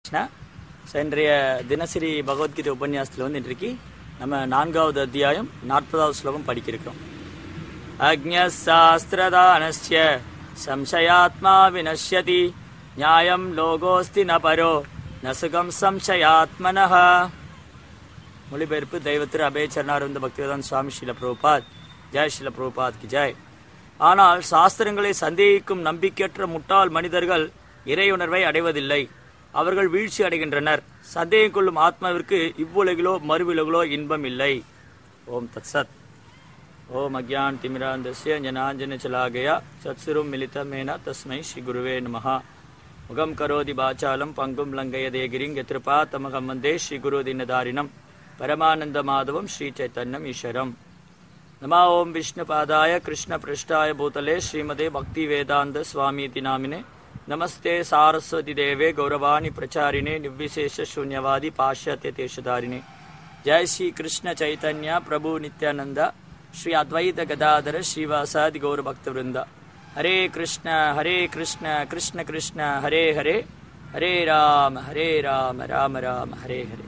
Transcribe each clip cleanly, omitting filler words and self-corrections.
இன்றைய தினசரி பகவத்கீதை உபன்யாசத்தில் இன்றைக்கு நம்ம 4வது அத்தியாயம் 40வது ஸ்லோகம் படிக்க இருக்கிறோம். அக்ஞசாஸ்திரதானஸ்ய சம்சயாத்மா வினஷ்யதி நியாயம் லோகோஸ்தி ந பரோ நசுகம் சம்சயாத்மனஹ. மொழிபெயர்ப்பு தெய்வ திரு அபய சரணாரவிந்த பக்திவேதாந்த சுவாமி ஸ்ரீல பிரபுபாத். ஜெய் ஸ்ரீல பிரபுபாத் கி ஜெய். ஆனால் சாஸ்திரங்களை சந்தேகிக்கும் நம்பிக்கையற்ற முட்டாள் மனிதர்கள் இறையுணர்வை அடைவதில்லை. அவர்கள் வீழ்ச்சி அடைகின்றனர். சந்தேகம் கொள்ளும் ஆத்மாவிற்கு இவ்வுலகிலோ மறுவிலகிலோ இன்பம் இல்லை. ஓம் தத் சத். ஓம் அக்ஞான் திமிராந்தஸ்ய ஞானாஞ்சன சலாகயா சத்சுரும் மிலிதமேன தஸ்மை ஸ்ரீ குருவே நமஹ. முகம் கரோதி பாச்சாலம் பங்கும் லங்கயதேகிரிங் யத்ருபா தமகம் வந்தே ஸ்ரீ குரு தினதாரிணம் பரமானந்த மாதவம் ஸ்ரீ சைத்தன்யம் ஈஸ்வரம். நம ஓம் விஷ்ணு பாதாய கிருஷ்ண பிருஷ்டாய பூதலே ஸ்ரீமதே பக்தி வேதாந்த சுவாமீதி நாமினே நமஸ்தே சாரஸ்வதி தேவே கௌரவாணி பிரச்சாரிணே நிர்விசேஷ சூன்யவாதி பாஷ்யத்ய தேசதாரிணே. ஜெய் ஸ்ரீ கிருஷ்ண சைத்தன்ய பிரபு நித்யானந்த ஸ்ரீ அத்வைத கதாதர ஸ்ரீவாசாதி கௌர பக்த விருந்தா. ஹரே கிருஷ்ண கிருஷ்ண கிருஷ்ண ஹரே ஹரே ஹரே ராம ராம ராம ஹரே ஹரே.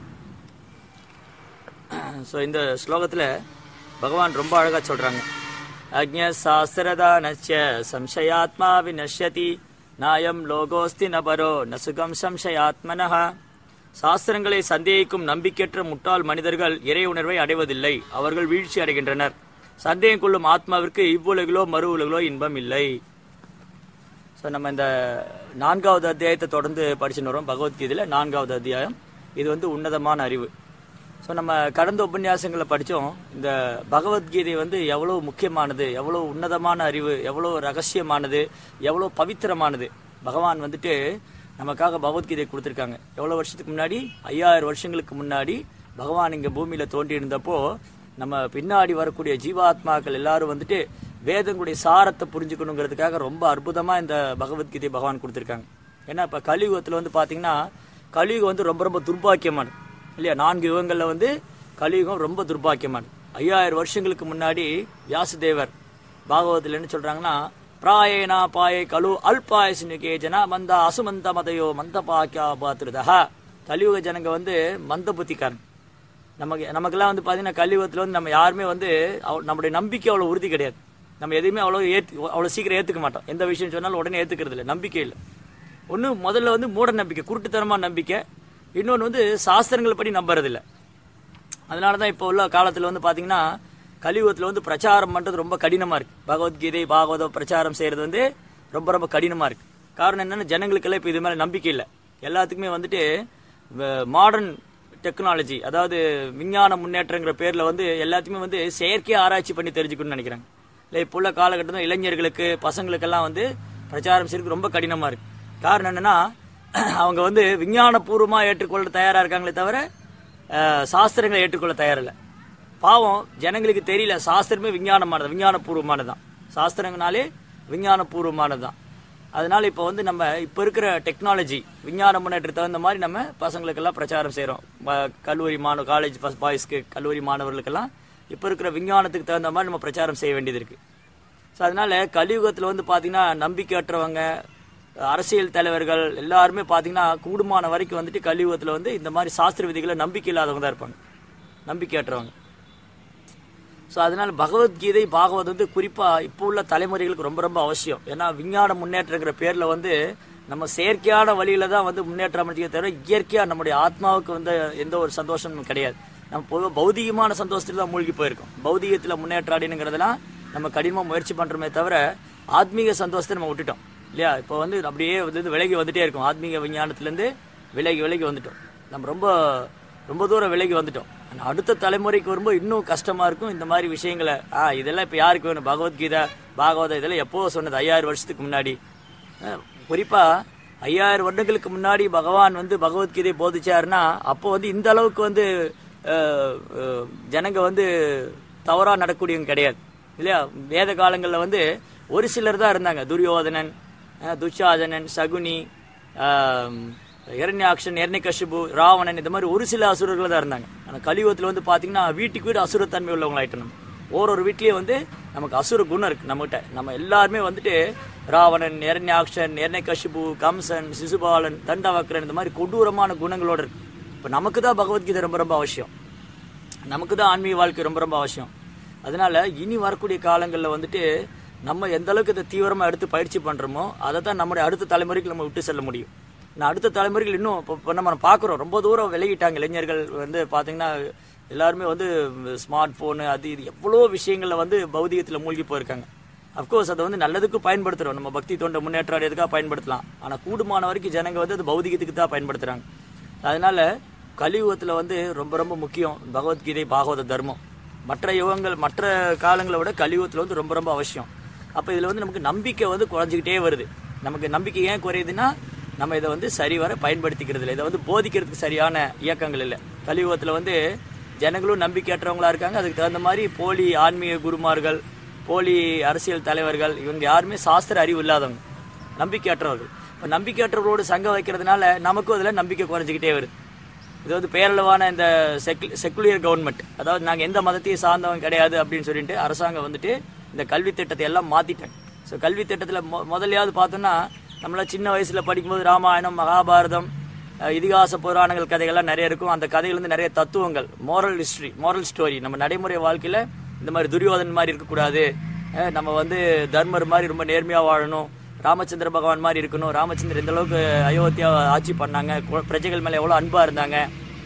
ஸோ இந்த ஸ்லோகத்தில் பகவான் ரொம்ப அழகாக சொல்கிறாங்க. அக்ஞசாஸ்திரதானஸ்ய சம்சயாத்மா வினஷ்யதி நாயம் லோகோஸ்தி நபரோ நசுகம் சம்சயாத்மனஹ. சாஸ்திரங்களை சந்தேகிக்கும் நம்பிக்கையற்ற முட்டாள் மனிதர்கள் இறை உணர்வை அடைவதில்லை. அவர்கள் வீழ்ச்சி அடைகின்றனர். சந்தேகம் கொள்ளும் ஆத்மாவிற்கு இவ்வுலகிலோ மறு உலகிலோ இன்பம் இல்லை. ஸோ நம்ம இந்த 4வது அத்தியாயத்தை தொடர்ந்து படிச்சுன்னு வரோம். பகவத்கீதையில் 4வது அத்தியாயம். இது உன்னதமான அறிவு. ஸோ நம்ம கடந்த உபன்யாசங்களை படித்தோம். இந்த பகவத்கீதை எவ்வளோ முக்கியமானது, எவ்வளோ உன்னதமான அறிவு, எவ்வளோ ரகசியமானது, எவ்வளோ பவித்திரமானது. பகவான் நமக்காக பகவத்கீதை கொடுத்துருக்காங்க. எவ்வளோ வருஷத்துக்கு முன்னாடி? 5000 வருஷங்களுக்கு முன்னாடி பகவான் இங்கே பூமியில் தோன்றி இருந்தப்போ நம்ம பின்னாடி வரக்கூடிய ஜீவாத்மாக்கள் எல்லாரும் வேதங்களுடைய சாரத்தை புரிஞ்சுக்கணுங்கிறதுக்காக ரொம்ப அற்புதமாக இந்த பகவத்கீதை பகவான் கொடுத்துருக்காங்க. ஏன்னா இப்போ கலியுகத்தில் பார்த்தீங்கன்னா கலியுகம் ரொம்ப ரொம்ப துர்பாக்கியமானது இல்லையா? 4 யுகங்களில் கலியுகம் ரொம்ப துர்பாக்கியமானது. 5000 வருஷங்களுக்கு முன்னாடி வியாசதேவர் பாகவதத்தில் என்ன சொல்றாங்கன்னா, பிராயேனா பாயை கலு அல்பாயசினுகேஜனா மந்த அசுமந்த மதையோ மந்த பாக்கியா பாத்திருதா. கலியுக ஜனங்க மந்த புத்திக்காரன். நமக்கெல்லாம் பார்த்தீங்கன்னா கலியுகத்தில் நம்ம யாருமே நம்முடைய நம்பிக்கை அவ்வளோ உறுதி கிடையாது. நம்ம எதையுமே அவ்வளோ சீக்கிரம் ஏற்றுக்க மாட்டோம். எந்த விஷயம் சொன்னாலும் உடனே ஏற்றுக்கிறது இல்லை. நம்பிக்கை இல்லை. ஒன்று முதல்ல மூட நம்பிக்கை, குருட்டுத்தனமான நம்பிக்கை. இன்னொன்று சாஸ்திரங்களை படி நம்புறதில்லை. அதனால தான் இப்போ உள்ள காலத்தில் பார்த்தீங்கன்னா கலியுகத்தில் பிரச்சாரம் பண்ணுறது ரொம்ப கடினமாக இருக்குது. பகவத்கீதை பாகவத பிரச்சாரம் செய்கிறது ரொம்ப ரொம்ப கடினமாக இருக்குது. காரணம் என்னென்னா, ஜனங்களுக்கெல்லாம் இப்போ இது மேலே நம்பிக்கை இல்லை. எல்லாத்துக்குமே மாடர்ன் டெக்னாலஜி, அதாவது விஞ்ஞான முன்னேற்றங்கிற பேரில் எல்லாத்தையுமே செயற்கையாக ஆராய்ச்சி பண்ணி தெரிஞ்சுக்கணும்னு நினைக்கிறாங்க. இல்லை இப்போ உள்ள காலகட்டத்தில் இளைஞர்களுக்கு பசங்களுக்கெல்லாம் பிரச்சாரம் செய்யறதுக்கு ரொம்ப கடினமாக இருக்குது. காரணம் என்னென்னா, அவங்க விஞ்ஞானபூர்வமாக ஏற்றுக்கொள்ள தயாராக இருக்காங்களே தவிர சாஸ்திரங்களை ஏற்றுக்கொள்ள தயாரில்லை. பாவம், ஜனங்களுக்கு தெரியல சாஸ்திரமே விஞ்ஞானமானது, விஞ்ஞானபூர்வமானதுதான். சாஸ்திரங்கனாலே விஞ்ஞானபூர்வமானது தான். அதனால இப்போ நம்ம இப்போ இருக்கிற டெக்னாலஜி விஞ்ஞான முன்னேற்றத்துக்கு தகுந்த மாதிரி நம்ம பசங்களுக்கெல்லாம் பிரச்சாரம் செய்கிறோம். கல்லூரி காலேஜ் பாய்ஸ்க்கு, கல்லூரி மாணவர்களுக்கெல்லாம் இப்போ இருக்கிற விஞ்ஞானத்துக்கு தகுந்த மாதிரி நம்ம பிரச்சாரம் செய்ய வேண்டியது இருக்குது. ஸோ அதனால கலியுகத்தில் பார்த்தீங்கன்னா நம்பிக்கையற்றவங்க, அரசியல் தலைவர்கள் எல்லாருமே பார்த்தீங்கன்னா கூடுமான வரைக்கும் கலியுகத்தில் இந்த மாதிரி சாஸ்திர விதிகளை நம்பிக்கை இல்லாதவங்க தான் இருப்பாங்க, நம்பிக்கையற்றவங்க. ஸோ அதனால பகவத்கீதை பாகவதம் குறிப்பாக இப்போ உள்ள தலைமுறைகளுக்கு ரொம்ப ரொம்ப அவசியம். ஏன்னா விஞ்ஞான முன்னேற்றங்கிற பேரில் நம்ம செயற்கையான வழியில தான் முன்னேற்றம் அடைஞ்சிக்க தவிர இயற்கையாக நம்முடைய ஆத்மாவுக்கு எந்த ஒரு சந்தோஷமும் கிடையாது. நம்ம பொதுவாக பௌதிகமான சந்தோஷத்தில் தான் மூழ்கி போயிருக்கோம். பௌதிகத்தில் முன்னேற்றம் அடையணுங்கிறதெல்லாம் நம்ம கடினமாக முயற்சி பண்ணுறோமே தவிர ஆத்மீக சந்தோஷத்தை நம்ம விட்டுட்டோம் இல்லையா? இப்போ அப்படியே விலகி வந்துட்டே இருக்கும். ஆத்மீக விஞ்ஞானத்திலேருந்து விலகி வந்துட்டோம். நம்ம ரொம்ப ரொம்ப தூரம் விலகி வந்துட்டோம். ஆனால் அடுத்த தலைமுறைக்கு வரும்போது இன்னும் கஷ்டமாக இருக்கும். இந்த மாதிரி விஷயங்களை இதெல்லாம் இப்போ யாருக்கு வேணும்? பகவத்கீதை பாகவதம் இதெல்லாம் எப்போ சொன்னது? 5000 வருஷத்துக்கு முன்னாடி. குறிப்பாக 5000 வருடங்களுக்கு முன்னாடி பகவான் பகவத்கீதை போதிச்சாருன்னா அப்போ இந்த அளவுக்கு ஜனங்க தவறாக நடக்கூடியவங்க கிடையாது இல்லையா? வேத காலங்களில் ஒரு சிலர் தான் இருந்தாங்க. துரியோதனன், துஷாதனன், சகுனி, இரண்யாக்ஷன், இரண்யகசிபு, ராவணன், இந்த மாதிரி ஒரு சில அசுரர்கள் தான் இருந்தாங்க. ஆனால் கலியுகத்தில் பார்த்தீங்கன்னா வீட்டுக்கு வீடு அசுரத்தன்மை உள்ளவங்களாயிட்டோம். நம்ம ஒரு வீட்லேயே நமக்கு அசுர குணம் இருக்குது நம்மகிட்ட. நம்ம எல்லாருமே ராவணன், இரண்யாக்ஷன், இரண்யகசிபு, கம்சன், சிசுபாலன், தண்டவக்ரன், இந்த மாதிரி கொடூரமான குணங்களோடு இருக்கு. இப்போ நமக்கு தான் பகவத்கீதை ரொம்ப ரொம்ப அவசியம், நமக்கு தான் ஆன்மீக வாழ்க்கை ரொம்ப ரொம்ப அவசியம். அதனால இனி வரக்கூடிய காலங்களில் வந்துட்டு நம்ம எந்த அளவுக்கு இதை தீவிரமாக எடுத்து பயிற்சி பண்ணுறோமோ அதை தான் நம்முடைய அடுத்த தலைமுறைக்கு நம்ம விட்டு செல்ல முடியும். நான் அடுத்த தலைமுறைகள் இன்னும் இப்போ நம்ம பார்க்குறோம், ரொம்ப தூரம் விலகிட்டாங்க இளைஞர்கள். வந்து பார்த்தீங்கன்னா எல்லாருமே வந்து ஸ்மார்ட் ஃபோனு அது இது எவ்வளோ விஷயங்களில் வந்து பௌதிகத்தில் மூழ்கி போயிருக்காங்க. அஃப்கோர்ஸ் அதை வந்து நல்லதுக்கு பயன்படுத்துகிறோம், நம்ம பக்தி தொண்டை முன்னேற்றம் அடையதுக்காக பயன்படுத்தலாம். ஆனால் கூடுமான வரைக்கும் ஜனங்க வந்து அது பௌதிகத்துக்கு தான் பயன்படுத்துகிறாங்க. அதனால கலியுகத்தில் வந்து ரொம்ப ரொம்ப முக்கியம் பகவத்கீதை, பாகவத தர்மம். மற்ற யுகங்கள் மற்ற காலங்களை விட கலியுகத்தில் வந்து ரொம்ப ரொம்ப அவசியம். அப்போ இதில் வந்து நமக்கு நம்பிக்கை வந்து குறைஞ்சிக்கிட்டே வருது. நமக்கு நம்பிக்கை ஏன் குறையுதுன்னா நம்ம இதை வந்து சரிவர பயன்படுத்திக்கிறது இல்லை, இதை வந்து போதிக்கிறதுக்கு சரியான இயக்கங்கள் இல்லை. கலியுகத்தில் வந்து ஜனங்களும் நம்பிக்கையற்றவங்களா இருக்காங்க. அதுக்கு தகுந்த மாதிரி போலி ஆன்மீக குருமார்கள், போலி அரசியல் தலைவர்கள், இவங்க யாருமே சாஸ்திர அறிவு இல்லாதவங்க, நம்பிக்கையற்றவர்கள். இப்போ நம்பிக்கையற்றவர்களோடு சங்கம் வைக்கிறதுனால நமக்கும் அதில் நம்பிக்கை குறைஞ்சிக்கிட்டே வருது. இது வந்து பேரளவான இந்த செக்குலர் கவர்மெண்ட், அதாவது நாங்கள் எந்த மதத்தையும் சார்ந்தவங்க கிடையாது அப்படின்னு சொல்லிட்டு அரசாங்கம் வந்துட்டு இந்த கல்வி திட்டத்தை எல்லாம் மாற்றிட்டாங்க. ஸோ கல்வி திட்டத்தில் முதலையாவது பார்த்தோன்னா நம்மளாம் சின்ன வயசில் படிக்கும்போது ராமாயணம், மகாபாரதம், இதிகாச புராணங்கள் கதைகள்லாம் நிறைய இருக்கும். அந்த கதைகள் வந்து நிறைய தத்துவங்கள், மோரல் ஹிஸ்ட்ரி, மோரல் ஸ்டோரி. நம்ம நடைமுறை வாழ்க்கையில் இந்த மாதிரி துரியோதன் மாதிரி இருக்கக்கூடாது, நம்ம வந்து தர்மர் மாதிரி ரொம்ப நேர்மையாக வாழணும், ராமச்சந்திர பகவான் மாதிரி இருக்கணும், ராமச்சந்திரன் எந்த அளவுக்கு அயோத்தியா ஆட்சி பண்ணாங்க, பிரஜைகள் மேலே எவ்வளோ அன்பாக இருந்தாங்க,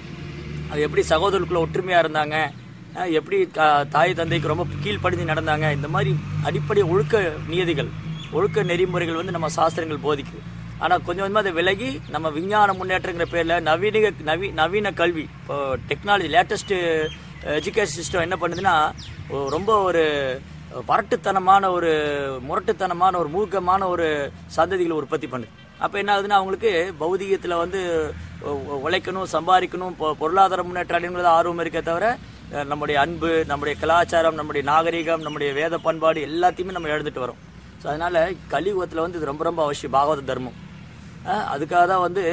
அது எப்படி சகோதரர்களுக்குள்ள ஒற்றுமையாக இருந்தாங்க, எப்படி தாய் தந்தைக்கு ரொம்ப கீழ்ப்படிஞ்சு நடந்தாங்க. இந்த மாதிரி அடிப்படை ஒழுக்க நியதிகள், ஒழுக்க நெறிமுறைகள் வந்து நம்ம சாஸ்திரங்கள் போதிக்குது. ஆனால் கொஞ்சம் கொஞ்சமாக அதை விலகி நம்ம விஞ்ஞான முன்னேற்றங்கிற பேரில் நவீன கல்வி, இப்போ டெக்னாலஜி, லேட்டஸ்ட்டு எஜுகேஷன் சிஸ்டம் என்ன பண்ணுதுன்னா ரொம்ப ஒரு வரட்டுத்தனமான, ஒரு முரட்டுத்தனமான, ஒரு மூர்க்கமான ஒரு சந்ததிகளை உற்பத்தி பண்ணுது. அப்போ என்ன ஆகுதுன்னா அவங்களுக்கு பௌதிகத்தில் வந்து உழைக்கணும், சம்பாதிக்கணும், பொருளாதார முன்னேற்றம் அடைங்கிறது ஆர்வம் இருக்கே தவிர நம்முடைய அன்பு, நம்முடைய கலாச்சாரம், நம்முடைய நாகரிகம், நம்முடைய வேத பண்பாடு எல்லாத்தையுமே நம்ம எழுந்துட்டு வரோம். ஸோ அதனால் கலியுகத்தில் வந்து இது ரொம்ப ரொம்ப அவசியம், பாகவத தர்மம். அதுக்காக தான் வந்து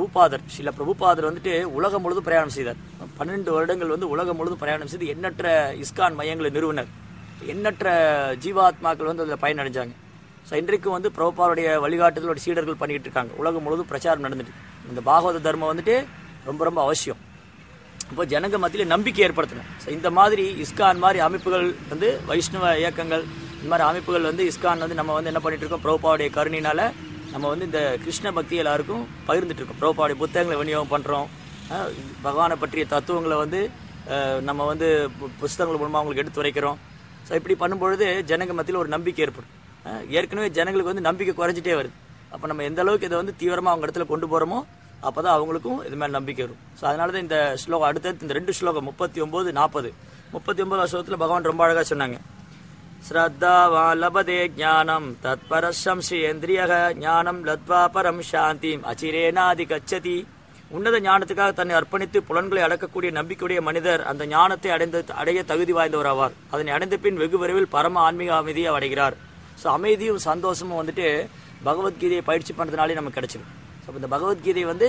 சில பிரபுபாதர் வந்துட்டு உலகம் முழுதும் பிரயாணம் செய்தார். 12 வருடங்கள் வந்து உலகம் முழுதும் பிரயாணம் செய்து எண்ணற்ற இஸ்கான் மையங்களை நிறுவனர், எண்ணற்ற ஜீவாத்மாக்கள் வந்து அதில் பயனடைஞ்சாங்க. ஸோ இன்றைக்கும் வந்து பிரபுபாருடைய வழிகாட்டுதலோட சீடர்கள் பண்ணிக்கிட்டு இருக்காங்க, உலகம் முழுவதும் பிரச்சாரம் நடந்துட்டு. இந்த பாகவத தர்மம் வந்துட்டு ரொம்ப ரொம்ப அவசியம். இப்போ ஜனங்க மத்தியில் நம்பிக்கை ஏற்படுத்தணும். ஸோ இந்த மாதிரி இஸ்கான் மாதிரி அமைப்புகள் வந்து, வைஷ்ணவ இயக்கங்கள், இந்த மாதிரி அமைப்புகள் வந்து இஸ்கான் வந்து நம்ம வந்து என்ன பண்ணிட்டு இருக்கோம், பிரபுபாவுடைய கருணையினால நம்ம வந்து இந்த கிருஷ்ண பக்தி எல்லாருக்கும் பகிர்ந்துட்டு இருக்கோம். பிரபுபாவுடைய புத்தகங்களை விநியோகம் பண்ணுறோம், பகவானை பற்றிய தத்துவங்களை வந்து நம்ம வந்து புஸ்தகங்கள் மூலமாக அவங்களுக்கு எடுத்து உரைக்கிறோம். ஸோ இப்படி பண்ணும்பொழுது ஜனங்க மத்தியில் ஒரு நம்பிக்கை ஏற்படும். ஏற்கனவே ஜனங்களுக்கு வந்து நம்பிக்கை குறைஞ்சிட்டே வருது. அப்போ நம்ம எந்த அளவுக்கு இதை வந்து தீவிரமாக அவங்க இடத்துல கொண்டு போகிறோமோ அப்போ தான் அவங்களுக்கும் இது மேலே நம்பிக்கை வரும். ஸோ அதனால தான் இந்த ஸ்லோகம், அடுத்தது இந்த 2 ஸ்லோகம் 39, 40. 39 ஸ்லோகத்தில் பகவான் ரொம்ப அழகாக சொன்னாங்க. ஸ்ரத்தாவான் லபதே ஞானம் தத்பரசம்ஸ்ரீயேந்திரியக ஞானம் லத்வா பரம் சாந்திம் அச்சிரேனாதி கச்சதி. உன்னத ஞானத்துக்காக தன்னை அர்ப்பணித்து புலன்களை அடக்கக்கூடிய நம்பிக்கையுடைய மனிதர் அந்த ஞானத்தை அடைய தகுதி வாய்ந்தவர் ஆவார். அதனை அடைந்த பின் வெகு விரைவில் பரம ஆன்மீக அமைதியை அடைகிறார். ஸோ அமைதியும் சந்தோஷமும் வந்துட்டு பகவத்கீதையை பயிற்சி பண்ணுறதுனாலே நமக்கு கிடைச்சிடும். ஸோ இந்த பகவத்கீதை வந்து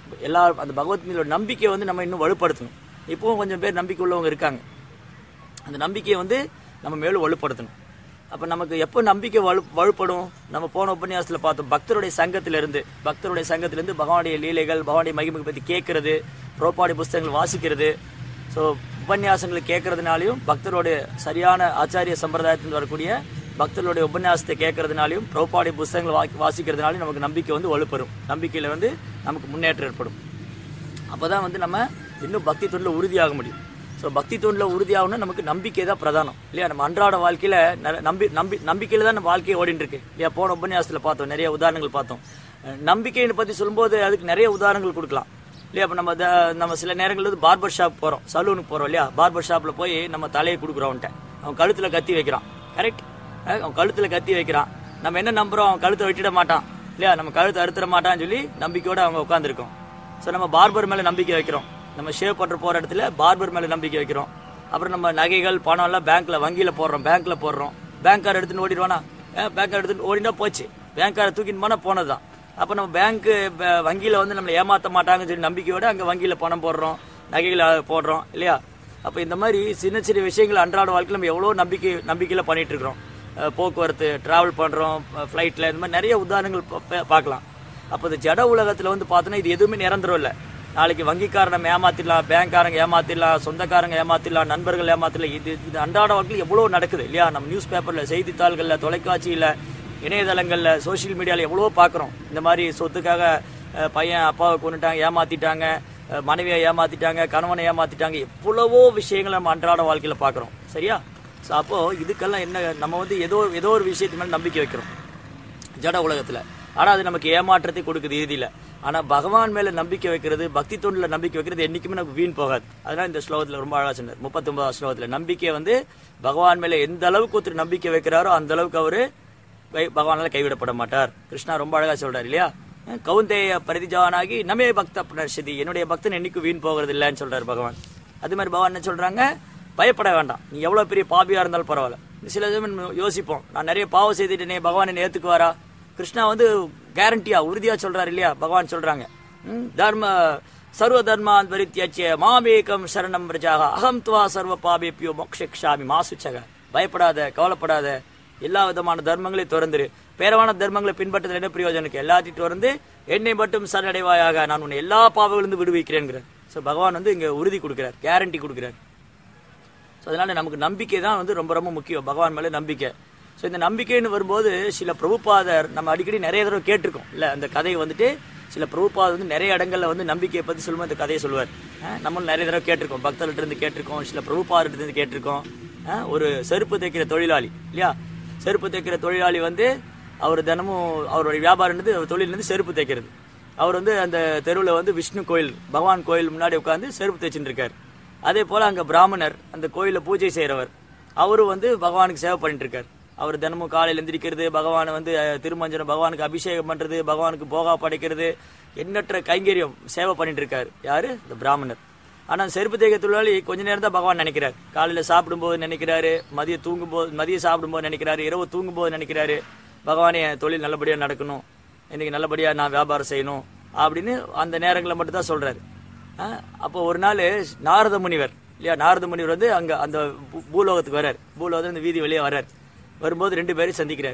அந்த பகவத்கீதையோட நம்பிக்கையை வந்து நம்ம இன்னும் வலுப்படுத்தணும். இப்போவும் கொஞ்சம் பேர் நம்பிக்கை உள்ளவங்க இருக்காங்க. அந்த நம்பிக்கையை வந்து நம்ம மேலும் வலுப்படுத்தணும். அப்போ நமக்கு எப்போ நம்பிக்கை வலுப்படும், நம்ம போன உபன்யாசத்தில் பார்த்தோம், பக்தருடைய சங்கத்திலிருந்து பகவானுடைய லீலைகள், பகவானுடைய மகிமை பற்றி கேட்கறது, புரோபாடி புஸ்தகங்கள் வாசிக்கிறது. ஸோ உபன்யாசங்களை கேட்கறதுனாலையும், பக்தருடைய சரியான ஆச்சாரிய சம்பிரதாயத்தில் வரக்கூடிய பக்தர்களுடைய உபன்யாசத்தை கேட்கறதுனாலையும், புரோபாடி புஸ்தகங்கள் வாசிக்கிறதுனாலையும் நமக்கு நம்பிக்கை வந்து வலுப்பெறும். நம்பிக்கையில் வந்து நமக்கு முன்னேற்றம் ஏற்படும். அப்போ தான் வந்து நம்ம இன்னும் பக்தி தொண்டில் உறுதியாக முடியும். ஸோ பக்தி தொண்டில் உறுதியாகணும்னா நமக்கு நம்பிக்கை தான் பிரதானம் இல்லையா. நம்ம அன்றாட வாழ்க்கையில் நம்பிக்கையில் தான் நம்ம வாழ்க்கையை ஓடிட்டு இருக்கு இல்லையா. போன உபன்யாசத்தில் பார்த்தோம், நிறைய உதாரணங்கள் பார்த்தோம். நம்பிக்கையை பற்றி சொல்லும்போது அதுக்கு நிறைய உதாரணங்கள் கொடுக்கலாம் இல்லையா. இப்போ நம்ம சில நேரங்களில் வந்து பார்பர் ஷாப் போகிறோம், சலூனுக்கு போகிறோம் இல்லையா. பார்பர் ஷாப்பில் போய் நம்ம தலையை கொடுக்குறோன்ட்ட அவன் கழுத்தில் கத்தி வைக்கிறான். கரெக்ட், அவன் கழுத்தில் கத்தி வைக்கிறான். நம்ம என்ன நம்புகிறோம், அவன் கழுத்தை வெட்டிட மாட்டான் இல்லையா, நம்ம கழுத்தை அறுத்துட மாட்டான்னு சொல்லி நம்பிக்கையோடு அவங்க உட்காந்துருக்கோம். ஸோ நம்ம பார்பர் மேலே நம்பிக்கை வைக்கிறோம். நம்ம ஷேவ் பண்ணுற போகிற இடத்துல பார்பர் மேலே நம்பிக்கை வைக்கிறோம். அப்புறம் நம்ம நகைகள், பணம் எல்லாம் வங்கியில் போடுறோம். பேங்க்கார் எடுத்துன்னு ஓடிடுவானா, பேங்க்கார் எடுத்துன்னு ஓடினா போச்சு, பேங்க்காரை தூக்கின்னு போனால் போனது தான். அப்போ நம்ம வங்கியில் வந்து நம்மளை ஏமாற்ற மாட்டாங்கன்னு சொல்லி நம்பிக்கையோடு அங்கே வங்கியில் பணம் போடுறோம், நகைகளை போடுறோம் இல்லையா. அப்போ இந்த மாதிரி சின்ன சின்ன விஷயங்கள் அன்றாட வாழ்க்கையில் நம்ம எவ்வளோ நம்பிக்கையில் பண்ணிட்டு இருக்கிறோம். போக்குவரத்து டிராவல் பண்றோம், ஃபிளைட்ல, இந்த மாதிரி நிறைய உதாரணங்கள் பார்க்கலாம். அப்போ இந்த ஜட உலகத்துல வந்து பார்த்தோன்னா இது எதுவுமே நிரந்தரம் இல்லை. நாளைக்கு வங்கிக்காரன் நம்ம ஏமாத்திடலாம், பேங்க்காரங்க ஏமாத்திடலாம், சொந்தக்காரங்க ஏமாத்திடலாம், நண்பர்கள் ஏமாத்திடலாம். இது அன்றாட வாழ்க்கையில் எவ்வளோ நடக்குது இல்லையா? நம்ம நியூஸ் பேப்பர்ல, செய்தித்தாள்கள்ல, தொலைக்காட்சியில, இணையதளங்கள்ல, சோசியல் மீடியாவில் எவ்வளோ பார்க்குறோம். இந்த மாதிரி சொத்துக்காக பையன் அப்பாவை கொண்டுட்டாங்க, ஏமாத்திட்டாங்க, மனைவியை ஏமாத்திட்டாங்க, கணவனை ஏமாத்திட்டாங்க, எவ்வளவோ விஷயங்கள் நம்ம அன்றாட வாழ்க்கையில் பார்க்குறோம். சரியா? ஸோ அப்போ இதுக்கெல்லாம் என்ன, நம்ம வந்து ஏதோ ஒரு விஷயத்து மேலே நம்பிக்கை வைக்கிறோம் ஜட உலகத்தில். ஆனால் அது நமக்கு ஏமாற்றத்தை கொடுக்குது இறுதியில். ஆனால் பகவான் மேலே நம்பிக்கை வைக்கிறது, பக்தி தொண்டில் நம்பிக்கை வைக்கிறது என்றைக்குமே நமக்கு வீண் போகாது. அதனால இந்த ஸ்லோகத்தில் ரொம்ப அழகாக சொன்னார். 39 ஸ்லோகத்தில் நம்பிக்கை வந்து பகவான் மேலே எந்த அளவுக்கு ஒருத்தர் நம்பிக்கை வைக்கிறாரோ அந்த அளவுக்கு அவரு பகவானால கைவிடப்பட மாட்டார். கிருஷ்ணா ரொம்ப அழகா சொல்றாரு இல்லையா? கவுந்தேய பரிதிஜானாகி நமே பக்த புனர்ஷதி, என்னுடைய பக்தன் என்னைக்கு வீண் போகிறது இல்லைன்னு சொல்றாரு பகவான். அது மாதிரி பகவான் என்ன சொல்றாங்க, பயப்பட வேண்டாம், நீ எவ்வளவு பெரிய பாபியா இருந்தாலும் பரவாயில்ல. சில சமயம் யோசிப்போம், நான் நிறைய பாவம் செய்துட்டேனே, பகவான் என்ன ஏத்துக்குவாரா? கிருஷ்ணா வந்து கேரண்டியா உறுதியா சொல்றாரு இல்லையா? பகவான் சொல்றாங்க, தர்ம சர்வ தர்மான் பரித்யஜ்ய மாமேகம் சரணம் பிரஜாக அகம் துவா சர்வ பாபேபியோ மோக்ஷாமி மாசுச்சக. பயப்படாத, கவலைப்படாத, எல்லா விதமான தர்மங்களையும் திறந்துரு. பேரவான தர்மங்களை பின்பற்றதுல என்ன பிரயோஜனம்? எல்லாத்தையும் திறந்து என்னை மட்டும் சரணடைவாயாக, நான் உன்னை எல்லா பாவங்களிலிருந்து விடுவிக்கிறேன். ஸோ பகவான் வந்து இங்க உறுதி கொடுக்கிறார், கேரண்டி கொடுக்கிறார். ஸோ அதனால நமக்கு நம்பிக்கை தான் வந்து ரொம்ப ரொம்ப முக்கியம், பகவான் மேலே நம்பிக்கை. ஸோ இந்த நம்பிக்கைன்னு வரும்போது சில பிரபுபாதர் நம்ம அடிக்கடி நிறைய தடவை கேட்டிருக்கோம் இல்லை? அந்த கதையை வந்துட்டு சில பிரபுபாதர் வந்து நிறைய இடங்கள்ல வந்து நம்பிக்கையை பற்றி சொல்லும்போது இந்த கதையை சொல்லுவார். நம்மளும் நிறைய தடவை கேட்டிருக்கோம், பக்தர்கிட்ட இருந்து கேட்டிருக்கோம், சில பிரபுபாதர்கிட்ட இருந்து கேட்டிருக்கோம். ஒரு செருப்பு தைக்கிற தொழிலாளி இல்லையா? செருப்பு தைக்கிற தொழிலாளி வந்து அவர் தினமும் அவருடைய வியாபாரம் தொழில் இருந்து செருப்பு தைக்கிறது. அவர் வந்து அந்த தெருவில் வந்து விஷ்ணு கோயில், பகவான் கோயில் முன்னாடி உட்காந்து செருப்பு தைச்சுட்டு இருக்காரு. அதே போல அங்க பிராமணர், அந்த கோயில பூஜை செய்யறவர், அவரும் வந்து பகவானுக்கு சேவை பண்ணிட்டு இருக்காரு. அவர் தினமும் காலையில் எந்திரிக்கிறது, பகவானை வந்து திருமஞ்சனம், பகவானுக்கு அபிஷேகம் பண்றது, பகவானுக்கு போகா படைக்கிறது, எண்ணற்ற கைங்கரியம் சேவை பண்ணிட்டு இருக்காரு. யாரு? இந்த பிராமணர். ஆனா செருப்பு தேய்க்க தொழிலாளி கொஞ்ச நேரம் தான் பகவான் நினைக்கிறார். காலையில சாப்பிடும்போது நினைக்கிறாரு, மதியம் சாப்பிடும்போது நினைக்கிறாரு, இரவு தூங்கும்போது நினைக்கிறாரு, பகவானே தொழில் நல்லபடியா நடக்கணும், இன்னைக்கு நல்லபடியா நான் வியாபாரம் செய்யணும் அப்படின்னு அந்த நேரங்களை மட்டும் தான் சொல்றாரு. அப்போ ஒரு நாள் நாரத முனிவர் இல்லையா? நாரத முனிவர் வந்து அங்க அந்த பூலோகத்துக்கு வர்றார். பூலோகத்துல இந்த வீதி வெளியே வர்றார். வரும்போது 2 பேரும் சந்திக்கிறார்.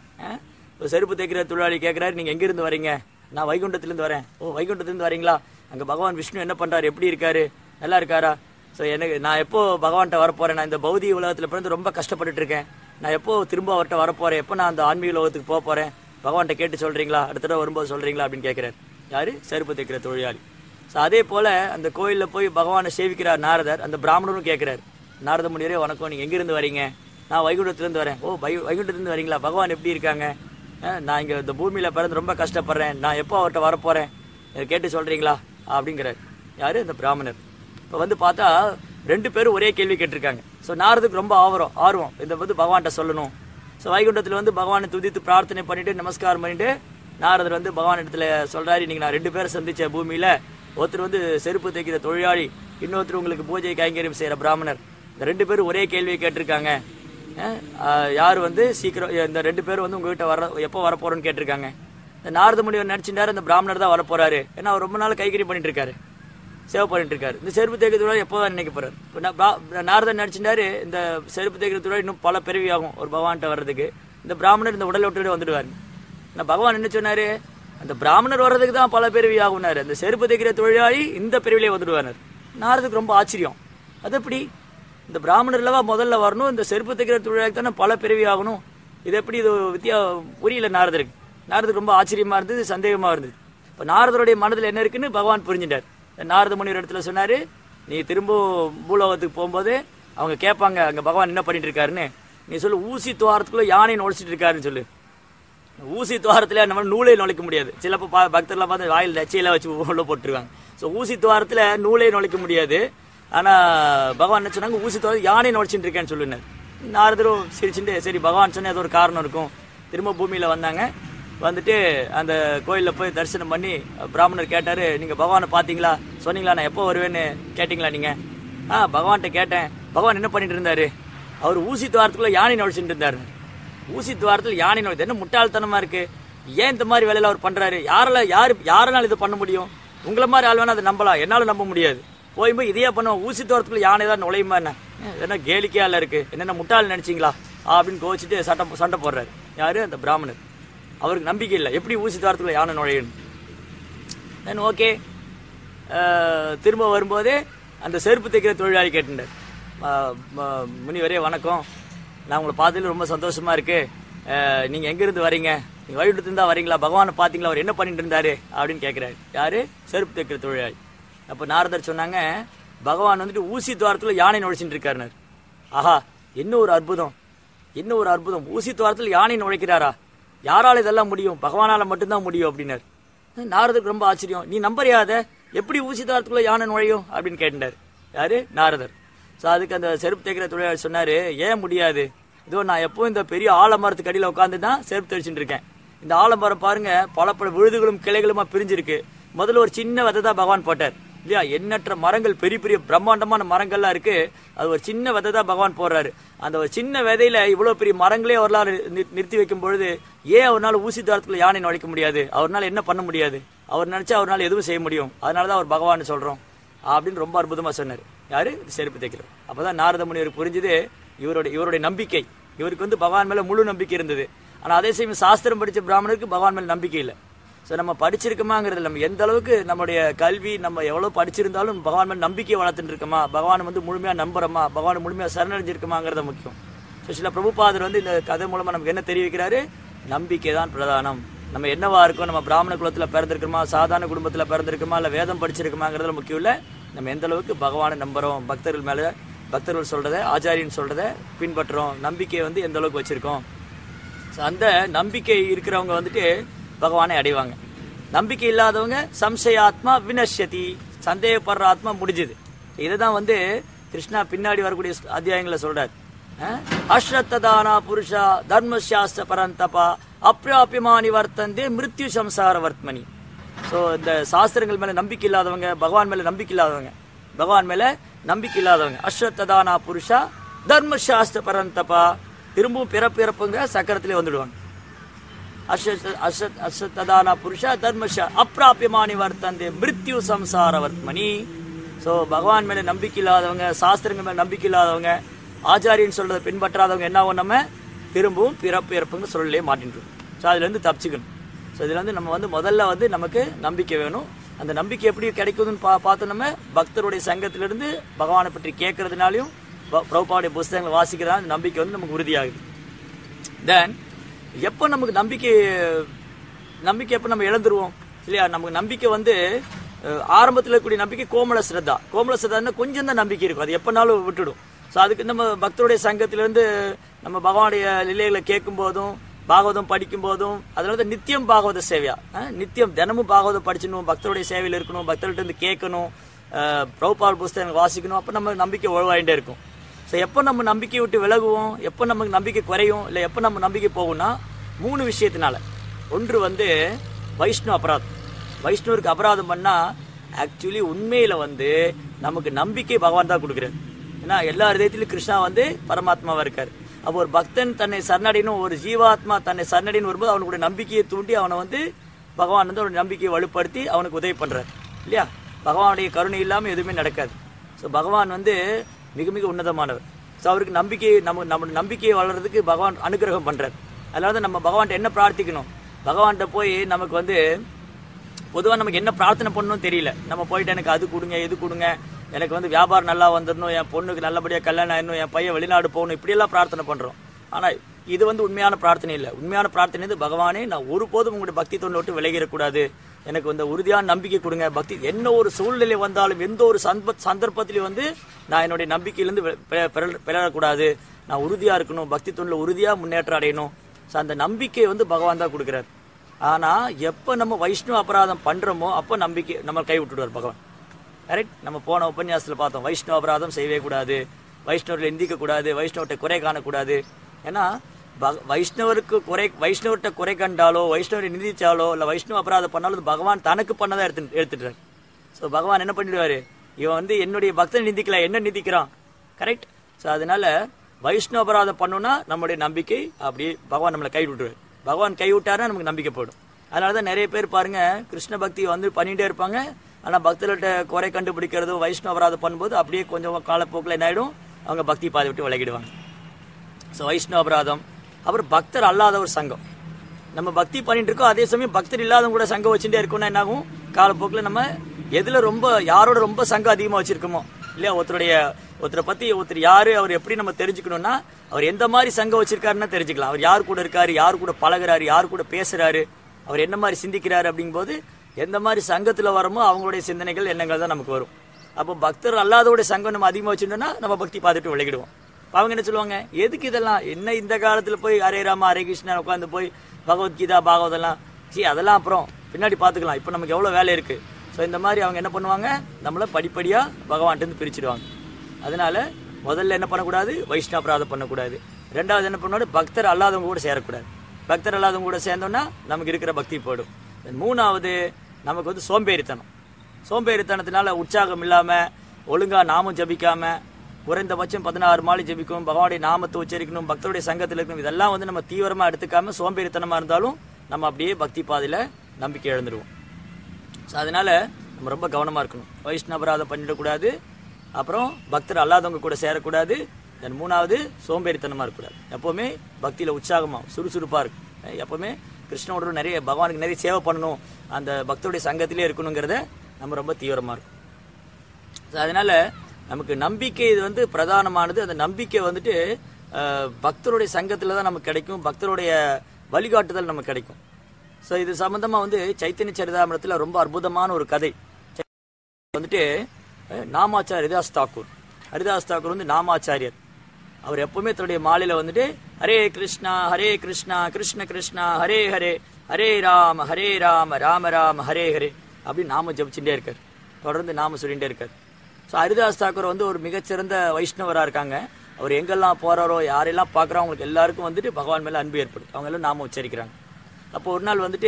செருப்பு தைக்கிற தொழிலாளி கேட்கிறாரு, நீங்க எங்க இருந்து வரீங்க? நான் வைகுண்டத்திலிருந்து வரேன். ஓ, வைகுண்டத்திலிருந்து வரீங்களா? அங்க பகவான் விஷ்ணு என்ன பண்றாரு, எப்படி இருக்காரு, நல்லா இருக்காரா? ஸோ எனக்கு நான் எப்போ பகவான்கிட்ட வரப்போறேன்? நான் இந்த பௌதிக உலகத்துல பிறந்து ரொம்ப கஷ்டப்பட்டுட்டு இருக்கேன். நான் எப்போ திரும்ப அவர்கிட்ட வரப்போறேன்? எப்போ நான் அந்த ஆன்மீக உலகத்துக்கு போக போறேன்? பகவான்கிட்ட கேட்டு சொல்றீங்களா? அடுத்த தடவை வரும்போது சொல்றீங்களா அப்படின்னு கேட்கிறார். யாரு? செருப்பு தைக்கிற தொழிலாளி. ஸோ அதே போல அந்த கோயிலில் போய் பகவானை சேவிக்கிறார் நாரதர். அந்த பிராமணரும் கேட்கிறார், நாரத முனிவரே வணக்கம், நீங்க எங்கிருந்து வரீங்க? நான் வைகுண்டத்திலிருந்து வரேன். ஓ, வைகுண்டத்திலிருந்து வரீங்களா? பகவான் எப்படி இருக்காங்க? நான் இங்க இந்த பூமியில பிறந்து ரொம்ப கஷ்டப்படுறேன், நான் எப்போ அவர்கிட்ட வரப்போறேன், இதை கேட்டு சொல்றீங்களா அப்படிங்கிறார். யாரு? இந்த பிராமணர். இப்போ வந்து பார்த்தா 2 பேரும் ஒரே கேள்வி கேட்டிருக்காங்க. ஸோ நாரதுக்கு ரொம்ப ஆர்வம் இதை வந்து பகவான்கிட்ட சொல்லணும். ஸோ வைகுண்டத்தில் வந்து பகவானை துதித்து பிரார்த்தனை பண்ணிட்டு நமஸ்காரம் பண்ணிட்டு நாரதர் வந்து பகவான் இடத்துல சொல்றாரு, இன்னைக்கு நான் 2 பேரை சந்திச்ச பூமியில, ஒருத்தர் வந்து செருப்பு தைக்கிற தொழிலாளி, இன்னொருத்தர் உங்களுக்கு பூஜை கைங்கரியம் செய்யற பிராமணர். இந்த 2 பேரும் ஒரே கேள்வியை கேட்டிருக்காங்க. யார் வந்து சீக்கிரம் இந்த 2 பேரும் வந்து உங்ககிட்ட எப்போ வரப்போறோன்னு கேட்டிருக்காங்க. இந்த நாரத முனிவர் நினைச்சிட்டாரு இந்த பிராமணர் தான் வரப்போறாரு. ஏன்னா அவர் ரொம்ப நாள் கைகறி பண்ணிட்டு இருக்காரு, சேவை பண்ணிட்டு இருக்காரு. இந்த செருப்பு தேய்க்கிற தொழிலாளி எப்போதான் நினைக்க போறாரு. நாரதன் நினைச்சிட்டாரு இந்த செருப்பு தேய்க்கிற தொழிலாளி இன்னும் பல பிறவி ஆகும் ஒரு பகவான்கிட்ட வர்றதுக்கு, இந்த பிராமணர் இந்த உடலை விட்டு வந்துடுவாரு. பகவான் என்ன சொன்னாரு, அந்த பிராமணர் வர்றதுக்கு தான் பல பிறவி ஆகுனாரு, அந்த செருப்பு தைக்கிற தொழிலாளி இந்த பிறவிலே வந்துடுவார். நாரதுக்கு ரொம்ப ஆச்சரியம், அது எப்படி இந்த பிராமணர்லவா முதல்ல வரணும், இந்த செருப்பு தைக்கிற தொழிலாளிக்கு தானே பல பிறவி ஆகணும், இது எப்படி இது புரியல நாரதருக்கு. நாரதுக்கு ரொம்ப ஆச்சரியமா இருந்தது, சந்தேகமா இருந்தது. இப்ப நாரதருடைய மனதில் என்ன இருக்குன்னு பகவான் புரிஞ்சுட்டார். நாரத முனிவர் இடத்துல சொன்னாரு, நீ திரும்ப பூலோகத்துக்கு போகும்போது அவங்க கேட்பாங்க அங்க பகவான் என்ன பண்ணிட்டு இருக்காருன்னு, நீ சொல்லு ஊசி துவாரத்துக்குள்ள யானை நுழைச்சிட்டு இருக்காருன்னு சொல்லு. ஊசி துவாரத்துல நம்ம நூலை நுழைக்க முடியாது. சிலப்போ பக்தர்லாம் பார்த்து வாயில் நச்சையெல்லாம் வச்சு உள்ள போட்டுருவாங்க. ஸோ ஊசி துவாரத்துல நூலை நுழைக்க முடியாது. ஆனா பகவான் என்ன சொன்னாங்க, ஊசி துவாரத்தில் யானை நுழைச்சிட்டு இருக்கேன்னு சொல்லுனார். நாரதரும் சிரிச்சுட்டு சரி பகவான் சொன்ன ஏதோ ஒரு காரணம் இருக்கும். திரும்ப பூமியில வந்தாங்க. வந்துட்டு அந்த கோயிலில் போய் தரிசனம் பண்ணி பிராமணர் கேட்டாரு, நீங்க பகவானை பார்த்தீங்களா, சொன்னீங்களா, நான் எப்போ வருவேன்னு கேட்டீங்களா நீங்க? பகவான்கிட்ட கேட்டேன். பகவான் என்ன பண்ணிட்டு இருந்தாரு? அவர் ஊசி துவாரத்துக்குள்ள யானை நுழைச்சிட்டு இருந்தாரு. ஊசி துவாரத்தில் யானை நுழைது என்ன முட்டாள்தனமா இருக்கு? ஏன் இந்த மாதிரி வேலையில அவர் பண்றாரு? யாரால இது பண்ண முடியும்? உங்களை மாதிரி ஆள் வேணா அதை நம்பலாம், என்னால நம்ப முடியாது. போய் இதையே பண்ணுவோம், ஊசி துவாரத்துக்குள்ள யானை தான் நுழையுமா என்ன? என்ன கேளிக்கையால இருக்கு, என்னென்ன முட்டாள் நினைச்சீங்களா அப்படின்னு கோச்சிட்டு சண்டை போடுறாரு. யாரு? அந்த பிராமணர். அவருக்கு நம்பிக்கை இல்லை, எப்படி ஊசி துவாரத்துக்குள்ள யானை நுழையணும். தென் ஓகே, திரும்ப வரும்போதே அந்த செருப்பு தைக்கிற தொழிலாளி கேட்டுட்டார், முனிவரே வணக்கம், நான் உங்களை பார்த்ததுல ரொம்ப சந்தோஷமா இருக்கு, நீங்க எங்கிருந்து வரீங்க, நீங்க வழிவிட்டு இருந்தா வரீங்களா, பகவானை பார்த்தீங்களா, அவர் என்ன பண்ணிட்டு இருந்தாரு அப்படின்னு கேட்கிறாரு. யாரு? செருப்பு தைக்கிற தொழிலாளி. அப்ப நாரதர் சொன்னாங்க, பகவான் வந்துட்டு ஊசி துவாரத்துல யானை நுழைச்சிட்டு இருக்காருனார். ஆஹா, என்ன ஒரு அற்புதம், என்ன ஒரு அற்புதம், ஊசி துவாரத்தில் யானை நுழைக்கிறாரா, யாரால இதெல்லாம் முடியும், பகவானால மட்டும்தான் முடியும் அப்படின்னாரு. நாரதருக்கு ரொம்ப ஆச்சரியம், நீ நம்பறியாத, எப்படி ஊசி துவாரத்துக்குள்ள யானை நுழையும் அப்படின்னு கேட்டார். யாரு? நாரதர். ஸோ அதுக்கு அந்த செருப்பு தைக்கிற தொழிலாளர் சொன்னாரு, ஏன் முடியாது, இதோ நான் எப்பவும் இந்த பெரிய ஆலமரத்துக்கு அடியில் உட்காந்து தான் செருப்பு தைச்சுட்டு இருக்கேன். இந்த ஆலமரம் பாருங்க, பல விழுதுகளும் கிளைகளுமா பிரிஞ்சிருக்கு. முதல்ல ஒரு சின்ன விதை தான் பகவான் போட்டார் இல்லையா, எண்ணற்ற மரங்கள், பெரிய பெரிய பிரம்மாண்டமான மரங்கள்லாம் இருக்கு, அது ஒரு சின்ன விதை தான் பகவான் போடுறாரு. அந்த ஒரு சின்ன விதையில இவ்வளவு பெரிய மரங்களே அவரால் நிறுத்தி வைக்கும் பொழுது ஏன் அவரால் ஊசி துவாரத்துக்குள்ள யானை நுழைக்க முடியாது, அவரால் என்ன பண்ண முடியாது, அவர் நினைச்சா அவரால் எதுவும் செய்ய முடியும், அதனாலதான் அவர் பகவான் சொல்றோம் அப்படின்னு ரொம்ப அற்புதமா சொன்னார். யாரு? செருப்பு தைக்கிறோம். அப்பதான் நாரத முனிவருக்கு புரிஞ்சுது இவருடைய நம்பிக்கை, இவருக்கு வந்து பகவான் மேல முழு நம்பிக்கை இருந்தது. ஆனா அதே சமயம் சாஸ்திரம் படிச்ச பிராமணருக்கு பகவான் மேல நம்பிக்கை இல்லை. ஸோ நம்ம படிச்சிருக்கோமாங்கிறது, நம்ம எந்த அளவுக்கு நம்மளுடைய கல்வி, நம்ம எவ்வளவு படிச்சிருந்தாலும் பகவான் மேல நம்பிக்கையை வளர்த்துட்டு இருக்கோமா, பகவான் வந்து முழுமையா நம்புறோமா, பகவான் முழுமையா சரணடைஞ்சிருக்குமாங்கிறத முக்கியம். ஸோ சில பிரபுபாதர் வந்து இந்த கதை மூலமா நமக்கு என்ன தெரிவிக்கிறாரு, நம்பிக்கை தான் பிரதானம். நம்ம என்னவா இருக்கோம், நம்ம பிராமண குலத்துல பிறந்திருக்கோமா, சாதாரண குடும்பத்துல பிறந்திருக்கோமா, இல்ல வேதம் படிச்சிருக்கோமாங்கிறதுல முக்கியம் இல்லை, நம்ம எந்த அளவுக்கு பகவானை நம்புறோம், பக்தர்கள் மேல, பக்தர்கள் சொல்றதை, ஆச்சாரியன் சொல்றதை பின்பற்றுறோம், நம்பிக்கையை வந்து எந்த அளவுக்கு வச்சிருக்கோம். அந்த நம்பிக்கை இருக்கிறவங்க வந்துட்டு பகவானை அடைவாங்க. நம்பிக்கை இல்லாதவங்க சம்சயாத்மா வினஷ்யதி, சந்தேகப்படுற ஆத்மா முடிஞ்சது. இதுதான் வந்து கிருஷ்ணா பின்னாடி வரக்கூடிய அத்தியாயங்களை சொல்றாரு. அஸ்ரத்ததானா புருஷா தர்மசாஸ்திர பரந்தபா அப்பிராபியமானி வர்த்தந்தே மிருத்யு சம்சார வர்த்மனி. ஸோ இந்த சாஸ்திரங்கள் மேல நம்பிக்கை இல்லாதவங்க, பகவான் மேல நம்பிக்கை இல்லாதவங்க, பகவான் மேல நம்பிக்கை இல்லாதவங்க, அஸ்ரத்ததானா புருஷா தர்மசாஸ்திர பரந்தபா, திரும்பவும் பிறப்புங்கிற சக்கரத்திலே வந்துடுவாங்க. அஸ்ரத்ததானா புருஷா தர்மஷா அப்பிராபியமானி வர்த்தந்தே மிருத்யு சம்சார வர்த்மனி. ஸோ பகவான் மேல நம்பிக்கை இல்லாதவங்க, சாஸ்திரங்கள் மேல நம்பிக்கை இல்லாதவங்க, ஆச்சாரியன் சொல்றதை பின்பற்றாதவங்க என்ன ஆகும், நம்ம திரும்பவும் பிறப்புங்க சொல்லலே மாட்டின்றோம். ஸோ அதுல இருந்து தப்பிச்சுக்கணும். ஸோ இதுல வந்து நம்ம வந்து முதல்ல வந்து நமக்கு நம்பிக்கை வேணும். அந்த நம்பிக்கை எப்படி கிடைக்குதுன்னு பார்த்தோம், நம்ம பக்தருடைய சங்கத்திலிருந்து பகவானை பற்றி கேட்கறதுனாலையும் பிரபுபாவுடைய புஸ்தகங்களை வாசிக்கிறதா அந்த நம்பிக்கை வந்து நமக்கு உறுதியாகுது. தென் எப்போ நமக்கு நம்பிக்கை எப்போ நம்ம இழந்துருவோம் இல்லையா, நமக்கு நம்பிக்கை வந்து ஆரம்பத்தில் இருக்கக்கூடிய நம்பிக்கை கோமல ஸ்ரத்தா கொஞ்சம் தான் நம்பிக்கை இருக்கும், அது எப்பனாலும் விட்டுடும். ஸோ அதுக்கு நம்ம பக்தருடைய சங்கத்திலிருந்து நம்ம பகவானுடைய லீலைகளை கேட்கும் போதும், பாகவதம் படிக்கும் போதும், அதனால தான் நித்தியம் பாகவத சேவையா, நித்தியம் தினமும் பாகவதம் படிச்சிடணும், பக்தருடைய சேவையில் இருக்கணும், பக்தர்கிட்ட இருந்து கேட்கணும், பிரபுபால் புஸ்தகங்கள் வாசிக்கணும். அப்போ நம்ம நம்பிக்கை உழவாயிட்டே இருக்கும். ஸோ எப்போ நம்ம நம்பிக்கை விட்டு விலகுவோம், எப்போ நமக்கு நம்பிக்கை குறையும், இல்லை எப்போ நம்ம நம்பிக்கை போகும்னா 3 விஷயத்தினால. ஒன்று வந்து வைஷ்ணவ அபராதம். வைஷ்ணவருக்கு அபராதம் பண்ணா ஆக்சுவலி உண்மையில வந்து நமக்கு நம்பிக்கை பகவான் தான் கொடுக்குறாரு. ஏன்னா எல்லா இதயத்திலும் கிருஷ்ணா வந்து பரமாத்மாவா இருக்காரு. அப்போ ஒரு பக்தன் தன்னை சரணடையணும், ஒரு ஜீவாத்மா தன்னை சரணடைன்னு வரும்போது அவனுடைய நம்பிக்கையை தூண்டி அவனை வந்து பகவான் வந்து அவனுடைய நம்பிக்கையை வலுப்படுத்தி அவனுக்கு உதவி பண்றாரு இல்லையா. பகவானுடைய கருணை இல்லாமல் எதுவுமே நடக்காது. ஸோ பகவான் வந்து மிக மிக உன்னதமானவர். ஸோ அவருக்கு நம்பிக்கை, நம்ம நம்பிக்கையை வளர்றதுக்கு பகவான் அனுகிரகம் பண்றாரு. அதனால தான் நம்ம பகவான்கிட்ட என்ன பிரார்த்திக்கணும், பகவான்கிட்ட போய் நமக்கு வந்து பொதுவாக நமக்கு என்ன பிரார்த்தனை பண்ணணும்னு தெரியல. நம்ம போயிட்டு எனக்கு அது கொடுங்க, இது கொடுங்க, எனக்கு வந்து வியாபாரம் நல்லா வந்துடணும், என் பொண்ணுக்கு நல்லபடியாக கல்யாணம் ஆயிடணும், என் பையன் வெளிநாடு போகணும், இப்படியெல்லாம் பிரார்த்தனை பண்ணுறோம். ஆனால் இது வந்து உண்மையான பிரார்த்தனை இல்லை. உண்மையான பிரார்த்தனை வந்து பகவானே நான் ஒருபோதும் உங்களுடைய பக்தி தொண்டை விட்டு விலகிடக்கூடாது, எனக்கு வந்து உறுதியான நம்பிக்கை கொடுங்க. பக்தி என்ன ஒரு சூழ்நிலை வந்தாலும், எந்த ஒரு சந்தர்ப்பத்திலையும் வந்து நான் என்னுடைய நம்பிக்கையிலிருந்து பிறக்கூடாது, நான் உறுதியா இருக்கணும், பக்தி தொண்டில் உறுதியா முன்னேற்றம் அடையணும். ஸோ அந்த நம்பிக்கையை வந்து பகவான் தான் கொடுக்குறாரு. ஆனா எப்ப நம்ம வைஷ்ணவ அபராதம் பண்றோமோ அப்ப நம்பிக்கை நம்ம கை விட்டுடுவார் பகவான். கரெக்ட். நம்ம போன உபன்யாசத்துல பார்த்தோம், வைஷ்ணவ அபராதம் செய்யவே கூடாது, வைஷ்ணவர்கள் எந்திக்க கூடாது, வைஷ்ணவர்கிட்ட குறை காணக்கூடாது. ஏன்னா வைஷ்ணவர்கிட்ட குறை கண்டாலோ, வைஷ்ணவரை நிந்திச்சாலோ, இல்ல வைஷ்ணவ அபராதம் பண்ணாலும் பகவான் தனக்கு பண்ணதான் எடுத்துட்டாரு. ஸோ பகவான் என்ன பண்ணிடுவாரு, இவன் வந்து என்னுடைய பக்தன் நிந்திக்கல, என்ன நிந்திக்கிறான். கரெக்ட். ஸோ அதனால வைஷ்ணவ அபராதம் பண்ணோம்னா நம்முடைய நம்பிக்கை அப்படியே பகவான் நம்மளை கை விட்டுருவாரு. பகவான் கை விட்டாருன்னா நமக்கு நம்பிக்கை போயிடும். அதனாலதான் நிறைய பேர் பாருங்க கிருஷ்ண பக்தி வந்து பண்ணிட்டே இருப்பாங்க, ஆனா பக்தர்கள்ட்ட குறை கண்டுபிடிக்கிறதோ வைஷ்ணவ அபராதம் பண்ணும்போது அப்படியே கொஞ்சம் காலப்போக்கில் என்ன ஆயிடும், அவங்க பக்தி பாதை விட்டு விலகிடுவாங்க. வைஷ்ணவ அபராதம். அப்புறம் பக்தர் அல்லாத ஒரு சங்கம். நம்ம பக்தி பண்ணிட்டு இருக்கோம், அதே சமயம் பக்தர் இல்லாதவங்க கூட சங்கம் வச்சுட்டே இருக்கோம்னா என்ன ஆகும்? காலப்போக்கில் நம்ம எதுல ரொம்ப யாரோட ரொம்ப சங்கம் அதிகமாக வச்சிருக்கோமோ இல்லையா, ஒருத்தரை பத்தி ஒருத்தர் யாரு அவர் எப்படி நம்ம தெரிஞ்சுக்கணும்னா அவர் எந்த மாதிரி சங்கம் வச்சிருக்காருன்னா தெரிஞ்சுக்கலாம். அவர் யார் கூட இருக்காரு, யார் கூட பழகுறாரு, யார் கூட பேசுறாரு, அவர் என்ன மாதிரி சிந்திக்கிறாரு அப்படிங்கும்போது எந்த மாதிரி சங்கத்துல வரமோ அவங்களுடைய சிந்தனைகள் எண்ணங்கள் தான் நமக்கு வரும். அப்போ பக்தர் அல்லாதோட சங்கம் நம்ம அதிகமாக வச்சுட்டோம்னா நம்ம பக்தி பார்த்துட்டு விலகிடுவோம். அவங்க என்ன சொல்லுவாங்க, எதுக்கு இதெல்லாம், என்ன இந்த காலத்துல போய் ஹரே ராமா ஹரே கிருஷ்ணா உட்காந்து போய் பகவத்கீதா பாகவதெல்லாம் அதெல்லாம் அப்புறம் பின்னாடி பார்த்துக்கலாம், இப்போ நமக்கு எவ்வளோ வேலை இருக்கு. ஸோ இந்த மாதிரி அவங்க என்ன பண்ணுவாங்க, நம்மளை படிப்படியா பகவான்ட்டு பிரிச்சுடுவாங்க. அதனால முதல்ல என்ன பண்ணக்கூடாது, வைஷ்ணவ அபராதம் பண்ணக்கூடாது. ரெண்டாவது என்ன பண்ணக்கூடாது, பக்தர் அல்லாதவங்க கூட சேரக்கூடாது. பக்தர் அல்லாதவங்க கூட சேர்ந்தோம்னா நமக்கு இருக்கிற பக்தி போயிடும். மூணாவது நமக்கு வந்து சோம்பேறித்தனத்தினால உற்சாகம் இல்லாம ஒழுங்கா நாமும் ஜபிக்காம குறைந்தபட்சம் 16 மாலை ஜபிக்கணும், பகவானுடைய நாமத்தை உச்சரிக்கணும், பக்தருடைய சங்கத்தில் இருக்கணும், இதெல்லாம் வந்து நம்ம தீவிரமா எடுத்துக்காம சோம்பேறித்தனமா இருந்தாலும் நம்ம அப்படியே பக்தி பாதையில நம்பிக்கை இழந்துருவோம். ஸோ அதனால நம்ம ரொம்ப கவனமா இருக்கணும். வைஷ்ணவ அபராதம் பண்ணிடக்கூடாது, அப்புறம் பக்தர் அல்லாதவங்க கூட சேரக்கூடாது, தென் மூணாவது சோம்பேறித்தனமா இருக்கக்கூடாது. எப்பவுமே பக்தியில உற்சாகமா சுறுசுறுப்பா இருக்கு, எப்பவுமே கிருஷ்ணனோட நிறைய பகவானுக்கு நிறைய சேவை பண்ணணும், அந்த பக்தருடைய சங்கத்திலே இருக்கணுங்கிறத நம்ம ரொம்ப தீவிரமா இருக்கும். அதனால நமக்கு நம்பிக்கை இது வந்து பிரதானமானது. அந்த நம்பிக்கை வந்துட்டு பக்தருடைய சங்கத்துல தான் நமக்கு கிடைக்கும், பக்தருடைய வழிகாட்டுதல் நமக்கு கிடைக்கும். ஸோ இது சம்பந்தமா வந்து சைத்தன்ய சரிதாமிரத்தில் ரொம்ப அற்புதமான ஒரு கதை வந்துட்டு நாமாச்சாரிய ஹரிதாஸ் தாக்கூர் வந்து நாமாச்சாரியர். அவர் எப்பவுமே தன்னுடைய மாலையில வந்துட்டு ஹரே கிருஷ்ணா கிருஷ்ண கிருஷ்ணா ஹரே ஹரே ஹரே ராம ராம ராம ஹரே ஹரே அப்படின்னு நாம ஜபிச்சுட்டே இருக்கார், தொடர்ந்து நாம சொல்லிட்டே இருக்கார். ஸோ ஹரிதாஸ் தாக்கூர் வந்து ஒரு மிகச்சிறந்த வைஷ்ணவரா இருக்காங்க. அவர் எங்கெல்லாம் போறாரோ யாரெல்லாம் பார்க்குறோம் அவங்களுக்கு எல்லாருக்கும் வந்துட்டு பகவான் மேல அன்பு ஏற்படும், அவங்க எல்லாம் நாம உச்சரிக்கிறாங்க. அப்போ ஒரு நாள் வந்துட்டு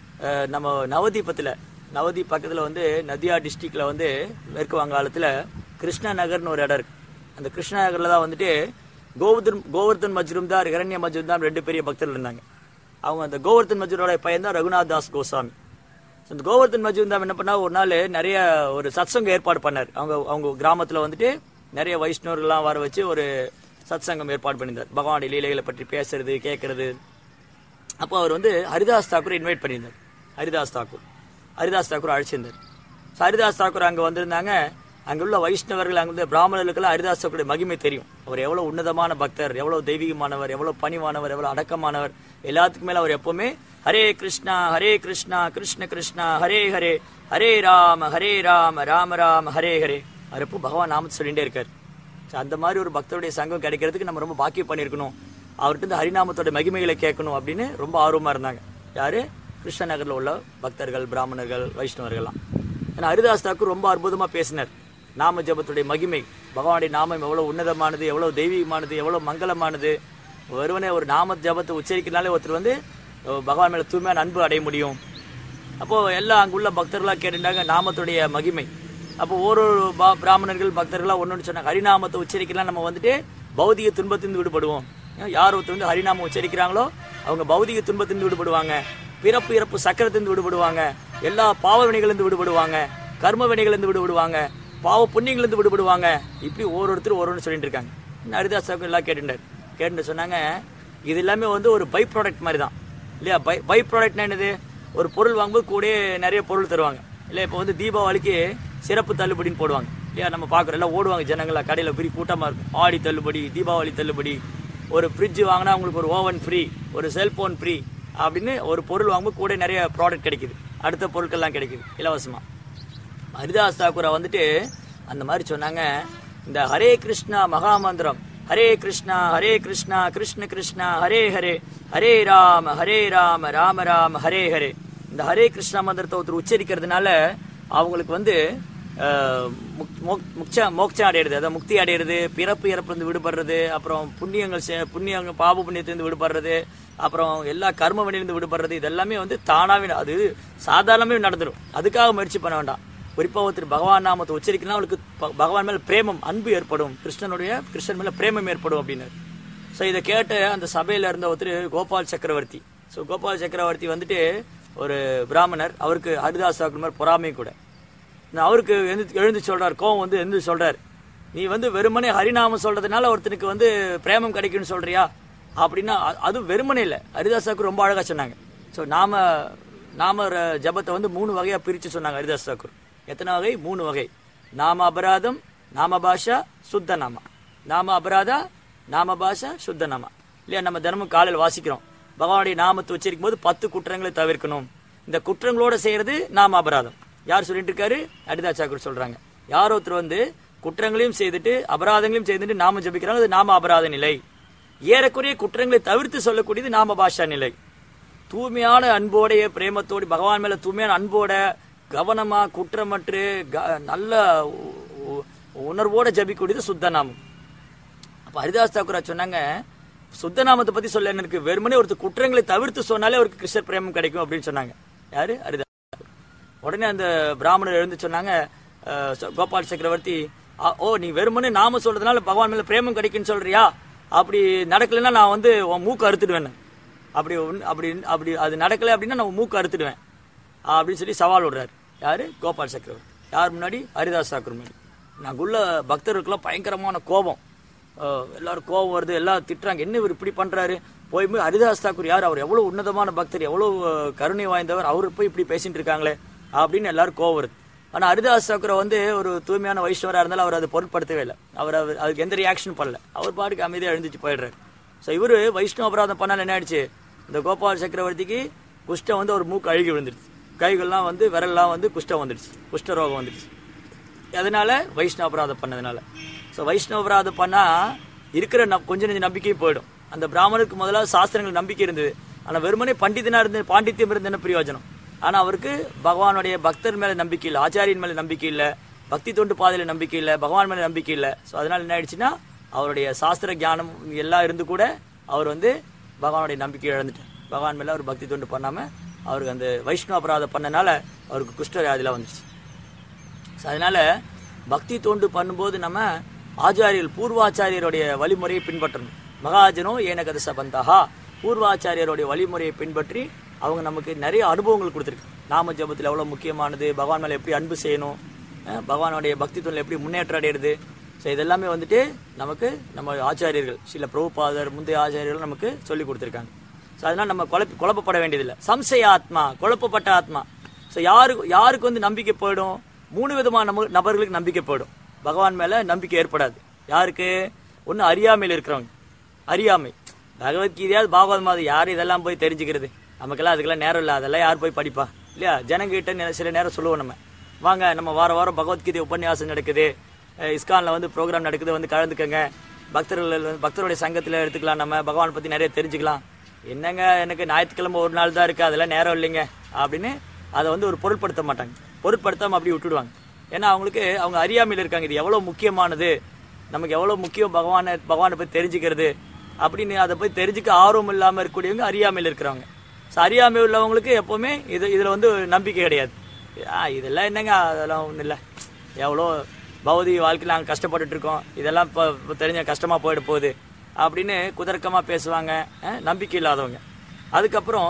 நம்ம நவதீப் பக்கத்துல வந்து நதியா டிஸ்ட்ரிக்ட்ல வந்து மேற்கு வங்காளத்துல கிருஷ்ணா நகர்னு ஒரு இடம் இருக்கு. அந்த கிருஷ்ணா நகர்ல தான் வந்துட்டு கோவர்தன் மஜ்ரூம்தார், இரண்ய மஜ்ரூம்தார் 2 பெரிய பக்தர்கள் இருந்தாங்க. அவங்க அந்த கோவர்தன் மஜ்ரூரோட பையன் தான் ரகுநாத் தாஸ் கோஸ்வாமி. இந்த கோவர்தன் மஜ்ரூம்தார் என்ன பண்ணா, ஒரு நாள் நிறைய ஒரு சத்சங்கம் ஏற்பாடு பண்ணார். அவங்க கிராமத்துல வந்துட்டு நிறைய வைஷ்ணவர்கள்லாம் வர வச்சு ஒரு சத்சங்கம் ஏற்பாடு பண்ணியிருந்தார், பகவானுடைய லீலைகளை பற்றி பேசுறது கேட்கறது. அப்போ அவர் வந்து ஹரிதாஸ் தாக்கூர் இன்வைட் பண்ணியிருந்தார். ஹரிதாஸ் தாக்கூர் அழைச்சிருந்தார். ஹரிதாஸ் தாக்கூர் அங்க வந்திருந்தாங்க. அங்க உள்ள வைஷ்ணவர்கள், அங்க உள்ள பிராமணர்களுக்கெல்லாம் ஹரிதாஸ் தாக்கூருடைய மகிமை தெரியும். அவர் எவ்வளவு உன்னதமான பக்தர், எவ்வளவு தெய்வீகமானவர், எவ்வளவு பணிவானவர், எவ்வளவு அடக்கமானவர். எல்லாத்துக்கும் மேல அவர் எப்பவுமே ஹரே கிருஷ்ணா கிருஷ்ண கிருஷ்ணா ஹரே ஹரே ஹரே ராம ராம ராம ஹரே ஹரே, அவர் எப்போ பகவான் நாமத்தை சொல்லிட்டே இருக்காரு. அந்த மாதிரி ஒரு பக்தருடைய சங்கம் கிடைக்கிறதுக்கு நம்ம ரொம்ப பாக்கியம் பண்ணிருக்கணும். அவர்கிட்ட இந்த ஹரிநாமத்தோட மகிமைகளை கேட்கணும் அப்படின்னு ரொம்ப ஆர்வமா இருந்தாங்க. யாரு? கிருஷ்ண நகர்ல உள்ள பக்தர்கள், பிராமணர்கள், வைஷ்ணவர்கள்லாம். ஏன்னா ஹரிதாஸ் தாக்கூர் ரொம்ப அற்புதமா பேசினார். நாம ஜபத்துடைய மகிமை, பகவானுடைய நாமம் எவ்வளவு உன்னதமானது, எவ்வளவு தெய்வீகமானது, எவ்வளவு மங்களமானது. ஒருவனே ஒரு நாம ஜபத்தை உச்சரிக்கிறதுனாலே ஒருத்தர் வந்து பகவான் மேல தூய்மையான அன்பு அடைய முடியும். அப்போ எல்லாம் அங்குள்ள பக்தர்களா கேட்டுட்டாங்க நாமத்துடைய மகிமை. அப்போ ஒரு பிராமணர்கள் பக்தர்களா ஒன்னு சொன்னாங்க, ஹரிநாமத்தை உச்சரிக்கலாம் நம்ம வந்துட்டு பௌதிக துன்பத்திலிருந்து விடுபடுவோம். யார் ஒருத்தர் வந்து ஹரிநாமம் உச்சரிக்கிறாங்களோ அவங்க பௌதிக துன்பத்திலிருந்து விடுபடுவாங்க, பிறப்பு இறப்பு சக்கரத்திலிருந்து விடுபடுவாங்க, எல்லா பாவ வினைகளிலிருந்து விடுபடுவாங்க, கர்ம வினைகளிலிருந்து விடுபடுவாங்க, பாவ புண்ணியங்களிலிருந்து விடுபடுவாங்க. இப்படி ஒருத்தர் ஒருன்னு சொல்லிட்டு இருக்காங்க. ஹரிதாஸ் தாக்கூர் எல்லாம் கேட்டு சொன்னாங்க, இது எல்லாமே வந்து ஒரு பை ப்ராடக்ட் மாதிரி தான் இல்லையா. பை ப்ராடக்ட்னா என்னது? ஒரு பொருள் வாங்கும்போது கூட நிறைய பொருள் தருவாங்க இல்லையா. இப்போ வந்து தீபாவளிக்கு சிறப்பு தள்ளுபடின்னு போடுவாங்க இல்லையா, நம்ம பார்க்குறோம், எல்லாம் ஓடுவாங்க ஜனங்களா, கடையில் பெரிய கூட்டமாக இருக்கும். ஆடி தள்ளுபடி, தீபாவளி தள்ளுபடி, ஒரு ஃப்ரிட்ஜ் வாங்கினா உங்களுக்கு ஒரு ஓவன் ஃப்ரீ, ஒரு செல்போன் ஃப்ரீ அப்படின்னு ஒரு பொருள் வாங்கும்போது கூட நிறைய ப்ராடக்ட் கிடைக்குது, அடுத்த பொருட்கள்லாம் கிடைக்குது இலவசமாக. ஹரிதாஸ் தாக்கூரை வந்துட்டு அந்த மாதிரி சொன்னாங்க, இந்த ஹரே கிருஷ்ணா மகாமந்திரம், ஹரே கிருஷ்ணா கிருஷ்ண கிருஷ்ணா ஹரே ஹரே ஹரே ராம ராம ராம ஹரே ஹரே, இந்த ஹரே கிருஷ்ணா மந்திரத்தை ஒருத்தர் உச்சரிக்கிறதுனால அவங்களுக்கு வந்து மோட்சம் அடையிறது, அதாவது முக்தி அடையிறது, பிறப்பு இறப்புலேருந்து விடுபடுறது, அப்புறம் புண்ணியங்கள் பாப புண்ணியத்திலிருந்து விடுபடுறது, அப்புறம் எல்லா கர்ம வினையிலிருந்து விடுபடுறது. இதெல்லாமே வந்து தானாவே, அது சாதாரணமே நடந்துடும். அதுக்காக முயற்சி பண்ண வேண்டாம். குறிப்பா ஒருத்தர் பகவான் நாமத்தை உச்சரிக்கலாம், அவளுக்கு பகவான் மேல பிரேமம், அன்பு ஏற்படும், கிருஷ்ணன் மேல பிரேமம் ஏற்படும் அப்படின்னு. ஸோ இதை கேட்ட அந்த சபையில இருந்த ஒருத்தர் கோபால் சக்கரவர்த்தி. ஸோ கோபால் சக்கரவர்த்தி வந்துட்டு ஒரு பிராமணர், அவருக்கு ஹரிதாஸ் தாக்கூர் மாதிரி பொறாமை கூட. அவருக்கு எழுந்து சொல்றாரு, கோவம் வந்து எழுந்து சொல்றாரு, நீ வந்து வெறுமனே ஹரிநாமம் சொல்றதுனால ஒருத்தனுக்கு வந்து பிரேமம் கிடைக்கும்னு சொல்றியா அப்படின்னா அது வெறுமனே இல்லை. ஹரிதாஸ் தாக்கூர் ரொம்ப அழகா சொன்னாங்க. ஸோ நாம ஜபத்தை வந்து 3 வகையா பிரிச்சு சொன்னாங்க ஹரிதாஸ் தாக்கூர். எத்தனை வகை? 3 வகை. நாம அபராதம், நாம பாஷா, சுத்த நாமா. நாம அபராதா, நாம பாஷா, சுத்த நாமா இல்லையா? நம்ம தினமும் காலையில் வாசிக்கிறோம், பகவானுடைய நாமத்தை உச்சரிக்கும் போது 10 குற்றங்களை தவிர்க்கணும். இந்த குற்றங்களோட செய்யறது நாம அபராதம். யார் சொல்லிட்டு இருக்காரு? ஹரிதாஸ் தாக்கூர் சொல்றாங்க. யார் ஒருத்தர் வந்து குற்றங்களையும் செய்துட்டு அபராதங்களையும் செய்துட்டு நாம ஜபிக்கிறாங்க, அது நாம அபராத நிலை. ஏறக்குறைய குற்றங்களை தவிர்த்து சொல்லக்கூடியது நாம பாஷா நிலை. தூய்மையான அன்போடைய பிரேமத்தோடு பகவான் மேல தூய்மையான அன்போட கவனமா குற்றமற்று நல்ல உணர்வோட ஜபிக்கூடியது சுத்த நாமம். அப்ப ஹரிதாஸ் தாக்கூர் சொன்னாங்க, சுத்த நாமத்தை பத்தி சொல்ல என்ன இருக்கு? வெறுமனே ஒருத்தர் குற்றங்களை தவிர்த்து சொன்னாலே அவருக்கு கிருஷ்ண பிரேமம் கிடைக்கும் அப்படின்னு சொன்னாங்க. யாரு? ஹரிதாஸ் தாக்கூர். உடனே அந்த பிராமணர் எழுந்து சொன்னாங்க, கோபால் சக்கரவர்த்தி, ஓ நீ வெறுமனே நாம சொல்றதுனால பகவான் மேல பிரேமம் கிடைக்குன்னு சொல்றியா? அப்படி நடக்கலைன்னா நான் வந்து உன் மூக்கு அறுத்துடுவேன். அப்படி அப்படி அப்படி அது நடக்கலை அப்படின்னா நான் மூக்கு அறுத்துடுவேன் அப்படின்னு சொல்லி சவால் விடுறாரு. யாரு? கோபால் சக்கரவர்த்தி. யார் முன்னாடி? ஹரிதாஸ் தாக்கூர் முன்னாடி. நாங்குள்ள பக்தர்களுக்கெல்லாம் பயங்கரமான கோபம். எல்லாரும் கோபம் வருது, எல்லாம் திட்டுறாங்க, என்ன இவர் இப்படி பண்றாரு? போய் ஹரிதாஸ் தாக்கூர் யார்? அவர் எவ்வளவு உன்னதமான பக்தர், எவ்வளவு கருணை வாய்ந்தவர், அவரு போய் இப்படி பேசிட்டு இருக்காங்களே அப்படின்னு எல்லாரும் கோபம் வருது. ஆனா ஹரிதாஸ் தாக்கூரை வந்து ஒரு தூய்மையான வைஷ்ணவரா இருந்தாலும் அவர் அதை பொருட்படுத்தவே இல்லை. அவர் அதுக்கு எந்த ரியாக்ஷன் பண்ணல. அவர் பாட்டுக்கு அமைதியா எழுந்துச்சு போயிடுறாரு. ஸோ இவரு வைஷ்ணவ அபராதம் பண்ணால என்ன ஆயிடுச்சு? இந்த கோபால் சக்கரவர்த்திக்கு குஷ்டம் வந்து ஒரு மூக்கு அழுகி விழுந்துருச்சு, கைகள்லாம் வந்து விரல்லாம் வந்து குஷ்டம் வந்துடுச்சு, குஷ்ட ரோகம் வந்துடுச்சு. அதனால வைஷ்ணவ அபராதம் பண்ணதுனால. ஸோ வைஷ்ணவ அபராதம் பண்ணா இருக்கிற கொஞ்சம் நெஞ்ச நம்பிக்கையும் போயிடும். அந்த பிராமணருக்கு முதலாவது சாஸ்திரங்கள் நம்பிக்கை இருந்தது. ஆனா வெறுமனே பண்டிதனா இருந்து பாண்டித்யம் இருந்து என்ன பிரயோஜனம்? ஆனா அவருக்கு பகவானுடைய பக்தர் மேல நம்பிக்கை இல்லை, ஆச்சாரியன் மேல நம்பிக்கை இல்லை, பக்தி தொண்டு பாதையில நம்பிக்கை இல்லை, பகவான் மேல நம்பிக்கை இல்லை. ஸோ அதனால என்ன ஆயிடுச்சுன்னா அவருடைய சாஸ்திர ஞானம் எல்லாம் இருந்து கூட அவர் வந்து பகவானுடைய நம்பிக்கை இழந்துட்டார். பகவான் மேல அவர் பக்தி தொண்டு பண்ணாம அவருக்கு அந்த வைஷ்ணவ அபராதம் பண்ணனால அவருக்கு குஷ்டவியாதிலாம் வந்துச்சு. அதனால பக்தி தொண்டு பண்ணும்போது நம்ம ஆச்சாரியர்கள் பூர்வாச்சாரியருடைய வழிமுறையை பின்பற்றணும். மகாஜனோ ஏனகத சபந்தகா, பூர்வாச்சாரியருடைய வழிமுறையை பின்பற்றி அவங்க நமக்கு நிறைய அனுபவங்கள் கொடுத்துருக்கு. நாம ஜபத்தில் எவ்வளோ முக்கியமானது, பகவான் மேலே எப்படி அன்பு செய்யணும், பகவானுடைய பக்தி தொண்டில் எப்படி முன்னேற்றம் அடையிறது. ஸோ இதெல்லாமே வந்துட்டு நமக்கு நம்ம ஆச்சாரியர்கள் சில பிரபுபாதர் முந்தைய ஆச்சாரியர்கள் நமக்கு சொல்லி கொடுத்துருக்காங்க. ஸோ அதனால் நம்ம குழப்பப்பட வேண்டியதில்லை. சம்சய ஆத்மா, குழப்பப்பட்ட ஆத்மா. ஸோ யாருக்கு வந்து நம்பிக்கை போயிடும்? 3 விதமான நபர்களுக்கு நம்பிக்கை போயிடும். பகவான் மேலே நம்பிக்கை ஏற்படாது. யாருக்கு? ஒன்று அறியாமையில் இருக்கிறவங்க. அறியாமை. பகவத்கீதையாவது பாகவதமாவது யார் இதெல்லாம் போய் தெரிஞ்சுக்கிறது? நமக்கெல்லாம் அதுக்கெல்லாம் நேரம் இல்லை, அதெல்லாம் யார் போய் படிப்பா இல்லையா? ஜனங்கிட்ட சில நேரம் சொல்லுவோம், நம்ம வாங்க நம்ம வாரம் பகவத்கீதை உபன்யாசம் நடக்குது, இஸ்கானில் வந்து ப்ரோக்ராம் நடக்குது, வந்து கலந்துக்கங்க, பக்தருடைய சங்கத்தில் எடுத்துக்கலாம், நம்ம பகவான் பற்றி நிறைய தெரிஞ்சுக்கலாம். என்னங்க எனக்கு ஞாயிற்றுக்கிழமை ஒரு நாள் தான் இருக்குது, அதெல்லாம் நேரம் இல்லைங்க அப்படின்னு அதை வந்து ஒரு பொருட்படுத்த மாட்டாங்க. பொருட்படுத்தாமல் அப்படி விட்டுடுவாங்க. ஏன்னா அவங்க அறியாமையில் இருக்காங்க. இது எவ்வளோ முக்கியமானது, நமக்கு எவ்வளோ முக்கியம் பகவானை போய் தெரிஞ்சுக்கிறது அப்படின்னு அதை போய் தெரிஞ்சுக்க ஆர்வம் இல்லாமல் இருக்கக்கூடியவங்க அறியாமையில் இருக்கிறவங்க. ஸோ அறியாமை உள்ளவங்களுக்கு எப்போவுமே இதில் வந்து நம்பிக்கை கிடையாது. இதெல்லாம் என்னங்க, அதெல்லாம் ஒன்றும் இல்லை, எவ்வளோ பௌதிக வாழ்க்கையில் நாங்கள் கஷ்டப்பட்டுட்டு இருக்கோம், இதெல்லாம் இப்போ தெரிஞ்ச கஷ்டமாக போயிட போகுது அப்படின்னு குதர்க்கமாக பேசுவாங்க நம்பிக்கை இல்லாதவங்க. அதுக்கப்புறம்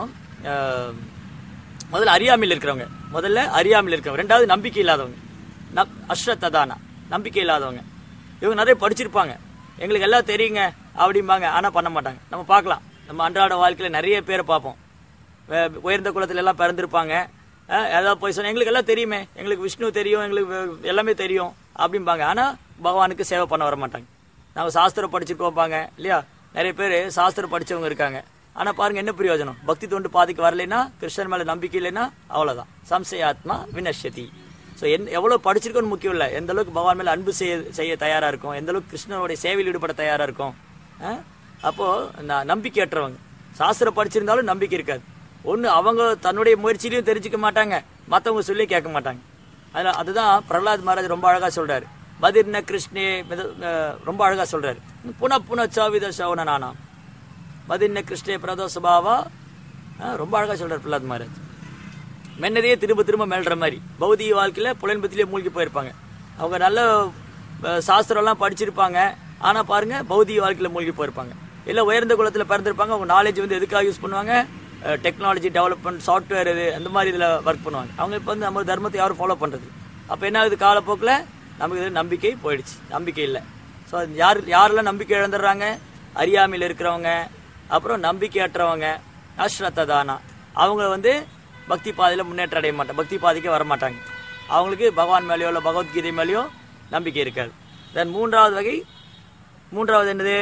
முதல்ல அறியாமையில் இருக்கிறவங்க, ரெண்டாவது நம்பிக்கை இல்லாதவங்க, அஸ்ரத்ததானா நம்பிக்கை இல்லாதவங்க. இவங்க நிறைய படிச்சிருப்பாங்க, எங்களுக்கு எல்லாம் தெரியுங்க அப்படிம்பாங்க, ஆனால் பண்ண மாட்டாங்க. நம்ம பார்க்கலாம், நம்ம அன்றாட வாழ்க்கையில் நிறைய பேரை பார்ப்போம், உயர்ந்த குலத்துல எல்லாம் பிறந்திருப்பாங்க, ஏதாவது போய் சொன்ன எங்களுக்கு எல்லாம் தெரியுமே, எங்களுக்கு விஷ்ணு தெரியும், எங்களுக்கு எல்லாமே தெரியும் அப்படிம்பாங்க. ஆனால் பகவானுக்கு சேவை பண்ண வர மாட்டாங்க. நாங்கள் சாஸ்திரம் படிச்சிருக்கோம்பாங்க இல்லையா? நிறைய பேர் சாஸ்திரம் படித்தவங்க இருக்காங்க. ஆனால் பாருங்க என்ன பிரயோஜனம்? பக்தி தொண்டு பாதிக்கு வரலைன்னா, கிருஷ்ணன் மேலே நம்பிக்கை இல்லைன்னா அவ்வளோதான். சம்சயாத்மா வினஷ்யதி. ஸோ எவ்வளோ படிச்சிருக்கோன்னு முக்கியம் இல்லை, எந்த அளவுக்கு பகவான் மேலே அன்பு செய்ய தயாராக இருக்கும், எந்த அளவுக்கு கிருஷ்ணனுடைய சேவையில் ஈடுபட தயாராக இருக்கும். அப்போது நம்பிக்கையற்றவங்க சாஸ்திரம் படிச்சிருந்தாலும் நம்பிக்கை இருக்காது. ஒன்று அவங்க தன்னுடைய முயற்சியிலையும் தெரிஞ்சுக்க மாட்டாங்க, மற்றவங்க சொல்லி கேட்க மாட்டாங்க. அதில் அதுதான் பிரகலாத் மகாராஜ் ரொம்ப அழகாக சொல்கிறார். பதிர்ன கிருஷ்ணே ரொம்ப அழகாக சொல்கிறார். புன சாவித சவன நானா பதிர்ன கிருஷ்ணே பிரதோ சுபாவா ரொம்ப அழகாக சொல்கிறார் பிரகலாத் மகாராஜ். மென்னதையே திரும்ப மேல்ற மாதிரி பௌதிக வாழ்க்கையில் புலன்பத்திலேயே மூழ்கி போயிருப்பாங்க. அவங்க நல்ல சாஸ்திரம்லாம் படிச்சிருப்பாங்க, ஆனால் பாருங்க பௌதிக வாழ்க்கையில் மூழ்கி போயிருப்பாங்க. இல்லை உயர்ந்த குலத்தில் பிறந்திருப்பாங்க, அவங்க நாலேஜ் வந்து எதுக்காக யூஸ் பண்ணுவாங்க? டெக்னாலஜி டெவலப்மெண்ட், சாஃப்ட்வேர் இது அந்த மாதிரி இதில் ஒர்க் பண்ணுவாங்க. அவங்க இப்போ வந்து நம்ம தர்மத்தை யாரும் ஃபாலோ பண்ணுறது. அப்போ என்ன ஆகுது? காலப்போக்கில் நமக்கு இதில் நம்பிக்கை போயிடுச்சு, நம்பிக்கை இல்லை. ஸோ யாரெல்லாம் நம்பிக்கை இழந்துடுறாங்க? அறியாமையில் இருக்கிறவங்க, அப்புறம் நம்பிக்கையற்றவங்க, அஸ்ரத்ததானா, அவங்க வந்து பக்தி பாதையில் முன்னேற்றம் அடைய மாட்டாங்க, பக்தி பாதைக்கு வரமாட்டாங்க. அவங்களுக்கு பகவான் மேலேயோ இல்லை பகவத்கீதை மேலேயோ நம்பிக்கை இருக்காது. தென் மூன்றாவது என்னது?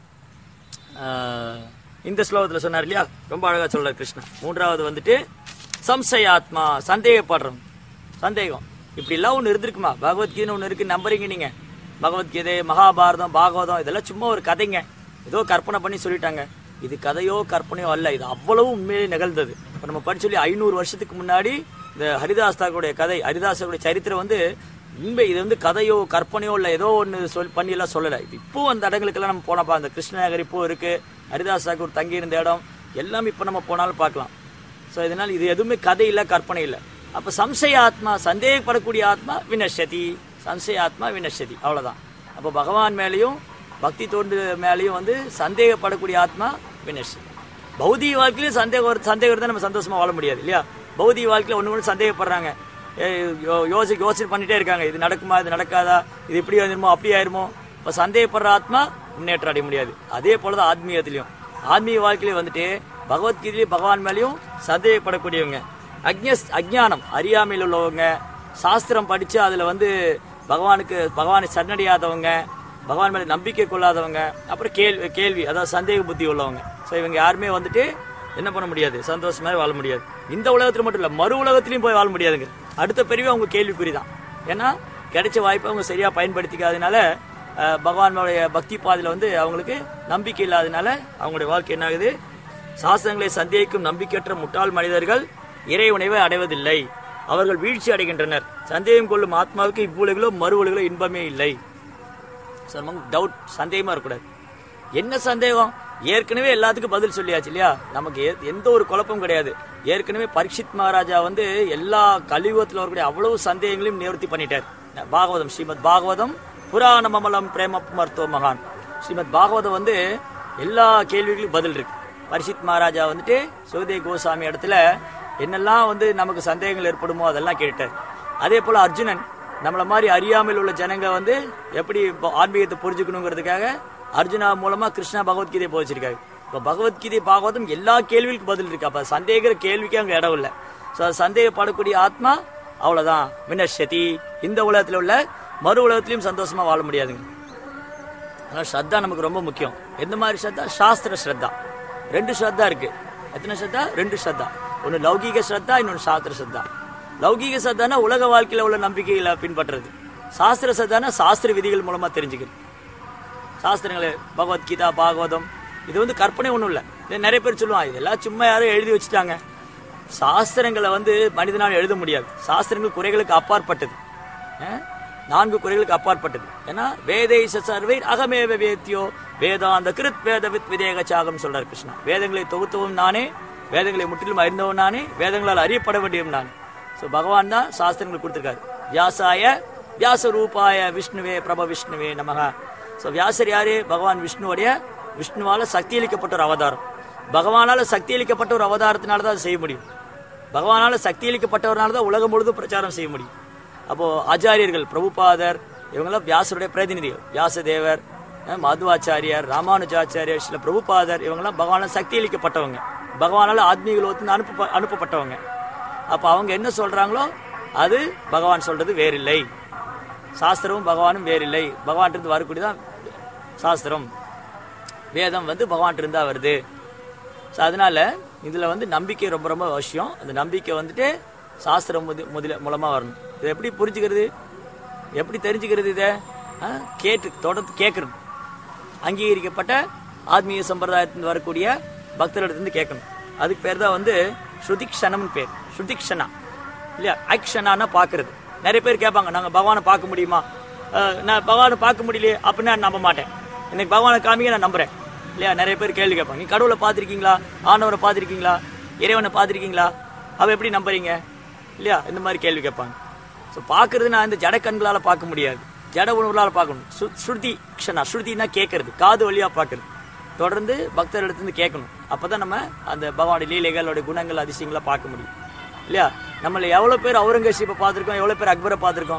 இந்த ஸ்லோகத்தில் சொன்னார் இல்லையா, ரொம்ப அழகாக சொல்றார் கிருஷ்ணா. மூன்றாவது வந்துட்டு சம்சயாத்மா, சந்தேகப்படுறோம். சந்தேகம் இப்படிலாம் ஒன்று இருந்திருக்குமா? பகவத்கீதை ஒன்று இருக்கு, நம்புறீங்க நீங்க? பகவத்கீதை, மகாபாரதம், பாகவதம் இதெல்லாம் சும்மா ஒரு கதைங்க, ஏதோ கற்பனை பண்ணி சொல்லிட்டாங்க. இது கதையோ கற்பனையோ அல்ல, இது அவ்வளவு உண்மையிலே நிகழ்ந்தது. இப்போ நம்ம படிச்சு சொல்லி 500 வருஷத்துக்கு முன்னாடி இந்த ஹரிதாஸ் தாக்கூருடைய கதை, ஹரிதாஸருடைய சரித்திரம் வந்து உண்மை. இது வந்து கதையோ கற்பனையோ இல்லை, ஏதோ ஒன்று பண்ணி எல்லாம் சொல்லலை. இது இப்போ அந்த இடங்களுக்கெல்லாம் நம்ம போனப்பா, அந்த கிருஷ்ணநகர் இப்போ இருக்கு, ஹரிதாஸ் தாக்கூர் தங்கி இருந்த இடம் எல்லாம் இப்போ நம்ம போனாலும் பார்க்கலாம். ஸோ இதனால் இது எதுவுமே கதை இல்லை, கற்பனை இல்லை. அப்போ சம்சய ஆத்மா, சந்தேகப்படக்கூடிய ஆத்மா வினஷதி, சம்சய ஆத்மா வினஷதி, அவ்வளோதான். அப்போ பகவான் மேலேயும் பக்தி தோண்டு மேலேயும் வந்து சந்தேகப்படக்கூடிய ஆத்மா வினஷதி. பௌதிக வாழ்க்கையிலும் சந்தேகம் தான் நம்ம சந்தோஷமா வாழ முடியாது இல்லையா? பௌதிக வாழ்க்கையில் ஒன்று சந்தேகப்படுறாங்க, யோசனை பண்ணிட்டே இருக்காங்க, இது நடக்குமா, இது நடக்காதா, இது இப்படி ஆயிருமோ அப்படி ஆயிருமோ. இப்போ சந்தேகப்படுற ஆத்மா முன்னேற்றம் அடைய முடியாது. அதே போலதான் ஆத்மீகத்திலையும், ஆத்மீக வாழ்க்கையிலையும் வந்துட்டு பகவத்கீதையிலையும் பகவான் மேலேயும் சந்தேகப்படக்கூடியவங்க, அஜ்ஞானம் அறியாமையில் உள்ளவங்க, சாஸ்திரம் படிச்சு அதுல வந்து பகவானை சரணடையாதவங்க, பகவான் மேல நம்பிக்கை கொள்ளாதவங்க, அப்புறம் கேள்வி அதாவது சந்தேக புத்தி உள்ளவங்க. ஸோ இவங்க யாருமே வந்துட்டு என்ன பண்ண முடியாது, சந்தோஷமா வாழ முடியாது. இந்த உலகத்துல மட்டும் இல்ல, மறு உலகத்திலையும் போய் வாழ முடியாதுங்க. அடுத்த பிரிவு அவங்க கேள்விக்குறி தான். ஏன்னா கிடைச்ச வாய்ப்பை அவங்க சரியா பயன்படுத்திக்காதனால, பகவானுடைய பக்தி பாதையில வந்து அவங்களுக்கு நம்பிக்கை இல்லாதனால அவங்களுடைய வாழ்க்கை என்ன ஆகுது? சாஸ்திரங்களை சந்தேகிக்கும் நம்பிக்கையற்ற முட்டாள் மனிதர்கள் இறை உணவை அடைவதில்லை, அவர்கள் வீழ்ச்சி அடைகின்றனர். சந்தேகம் கொள்ளும் ஆத்மாவுக்கு இவ்வுலகிலோ மறு உலகிலோ இன்பமே இல்லை. டவுட், சந்தேகமா இருக்கக்கூடாது. என்ன சந்தேகம்? ஏற்கனவே எல்லாத்துக்கும் பதில் சொல்லியாச்சு இல்லையா? நமக்கு எந்த ஒரு குழப்பம் கிடையாது. ஏற்கனவே பரீட்சித் மகாராஜா வந்து எல்லா கலியுகத்தில் வரக்கூடிய அவ்வளவு சந்தேகங்களையும் நிவர்த்தி பண்ணிட்டார். பாகவதம், ஸ்ரீமத் பாகவதம் புராணமலம் பிரேம மருத்துவ மகான். ஸ்ரீமத் பாகவதம் வந்து எல்லா கேள்விகளுக்கும் பதில் இருக்கு. பரீட்சித் மகாராஜா வந்துட்டு சுகதேவ் கோசாமி இடத்துல என்னெல்லாம் வந்து நமக்கு சந்தேகங்கள் ஏற்படுமோ அதெல்லாம் கேட்டார். அதே போல அர்ஜுனன் நம்மள மாதிரி அறியாமல் உள்ள ஜனங்க வந்து எப்படி ஆன்மீகத்தை புரிஞ்சுக்கணுங்கிறதுக்காக அர்ஜுனா மூலமா கிருஷ்ணா பகவத்கீதை போதிச்சிருக்காரு. இப்போ பகவத்கீதை பாகவதம் எல்லா கேள்விகளுக்கும் பதில் இருக்கு. அப்ப சந்தேகிற கேள்விக்கு அங்க இடம் இல்லை. ஸோ அது சந்தேகப்படக்கூடிய ஆத்மா அவ்வளவுதான் வினஷதி. இந்த உலகத்துல உள்ள மறு உலகத்திலையும் சந்தோஷமா வாழ முடியாதுங்க. அதனால ஸ்ரத்தா நமக்கு ரொம்ப முக்கியம். எந்த மாதிரி ஸ்ரத்தா? சாஸ்திர ஸ்ரத்தா. 2 ஸ்ரத்தா இருக்கு. எத்தனை ஸ்ரத்தா? 2 ஸ்ரத்தா. ஒன்னு லௌகீக ஸ்ரத்தா, இன்னொன்னு சாஸ்திர ஸ்ரத்தா. லௌகீக ஸ்ரத்தானா உலக வாழ்க்கையில உள்ள நம்பிக்கைகளை பின்பற்றுறது. சாஸ்திர ஸ்ரத்தானா சாஸ்திர விதிகள் மூலமா தெரிஞ்சுக்கிறது. சாஸ்திரங்களை பகவத்கீதா பாகவதம் இது வந்து கற்பனை ஒன்றும் இல்லை. நிறைய பேர் சொல்லுவாங்க இதெல்லாம் சும்மா யாரும் எழுதி வச்சுட்டாங்க. சாஸ்திரங்களை வந்து மனிதனால் எழுத முடியாது. சாஸ்திரங்கள் குறைகளுக்கு அப்பாற்பட்டது, 4 குறைகளுக்கு அப்பாற்பட்டது. ஏன்னா வேதை சர்வை அகமேவ வேத்தியோ வேதாந்த கிருத் வேதவித் விதேகச்சாகம் சொல்றார் கிருஷ்ணா. வேதங்களை தொகுத்தவும் நானே, வேதங்களை முற்றிலும் அறிந்தவன் நானே, வேதங்களால் அறியப்பட வேண்டியவன் நானே. ஸோ பகவான் தான் சாஸ்திரங்கள் கொடுத்திருக்காரு. வியாசாய வியாச ரூபாய விஷ்ணுவே பிரப விஷ்ணுவே நமக. ஸோ வியாசர் யாரு? பகவான் விஷ்ணுவால சக்தி அளிக்கப்பட்ட ஒரு அவதாரம். பகவானால சக்தி அளிக்கப்பட்ட ஒரு அவதாரத்தினால தான் அதை செய்ய முடியும். பகவானால சக்தி அளிக்கப்பட்டவரால் தான் உலகம் முழுதும் பிரச்சாரம் செய்ய முடியும். அப்போ ஆச்சாரியர்கள், பிரபுபாதர், இவங்கெல்லாம் வியாசருடைய பிரதிநிதிகள். வியாசதேவர், மதுவாச்சாரியார், ராமானுஜாச்சாரியார், சில பிரபுபாதர், இவங்கெல்லாம் பகவானால் சக்தி அளிக்கப்பட்டவங்க, பகவானால ஆத்மீக லோகத்துக்கு அனுப்பப்பட்டவங்க. அப்ப அவங்க என்ன சொல்றாங்களோ அது பகவான் சொல்றது வேறில்லை. சாஸ்திரமும் பகவானும் வேறில்லை. பகவான் இருந்து வரக்கூடியதான் சாஸ்திரம், வேதம் வந்து பகவான் இருந்தா வருது. அதனால இதுல வந்து நம்பிக்கை ரொம்ப ரொம்ப அவசியம். அந்த நம்பிக்கை வந்துட்டு சாஸ்திரம் மூலமா வரணும். இதை எப்படி புரிஞ்சுக்கிறது, எப்படி தெரிஞ்சுக்கிறது? இதை தொடர்ந்து கேட்கணும். அங்கீகரிக்கப்பட்ட ஆத்மீக சம்பிரதாயத்தில் வரக்கூடிய பக்தர்களிடத்திலிருந்து கேட்கணும். அதுக்கு பேர் தான் வந்து ஸ்ருதிக்ஷணம்னு பேர். ஸ்ருதிக்ஷனா இல்லையா? அக்ஷனானா பாக்குறது. நிறைய பேர் கேட்பாங்க, நாங்க பகவானை பார்க்க முடியுமா? நான் பகவானை பார்க்க முடியலையே அப்படின்னா நம்ப மாட்டேன். இன்னைக்கு பகவானை காமிக்க நான் நம்புறேன் இல்லையா? நிறைய பேர் கேள்வி கேட்பாங்க, நீ கடவுளை பார்த்திருக்கீங்களா, ஆண்டவரை பார்த்திருக்கீங்களா, இறைவனை பார்த்திருக்கீங்களா, அவ எப்படி நம்புறீங்க இல்லையா? இந்த மாதிரி கேள்வி கேட்பாங்க. ஸோ பார்க்கறது நான் இந்த ஜட கண்களால பார்க்க முடியாது, ஜட உணவுகளால் பார்க்கணும். ஸ்ருதி க்ஷனா, ஸ்ருதினா கேட்கறது, காது வழியா பார்க்கறது. தொடர்ந்து பக்தர் இடத்துல கேட்கணும். அப்பதான் நம்ம அந்த பகவானுடைய லீலைகளோட குணங்கள் அதிசயங்களை பார்க்க முடியும் இல்லையா? நம்மள எவ்வளவு பேர் அவுரங்கசீப்பை பார்த்திருக்கோம், எவ்வளவு பேர் அக்பரை பார்த்திருக்கோம்,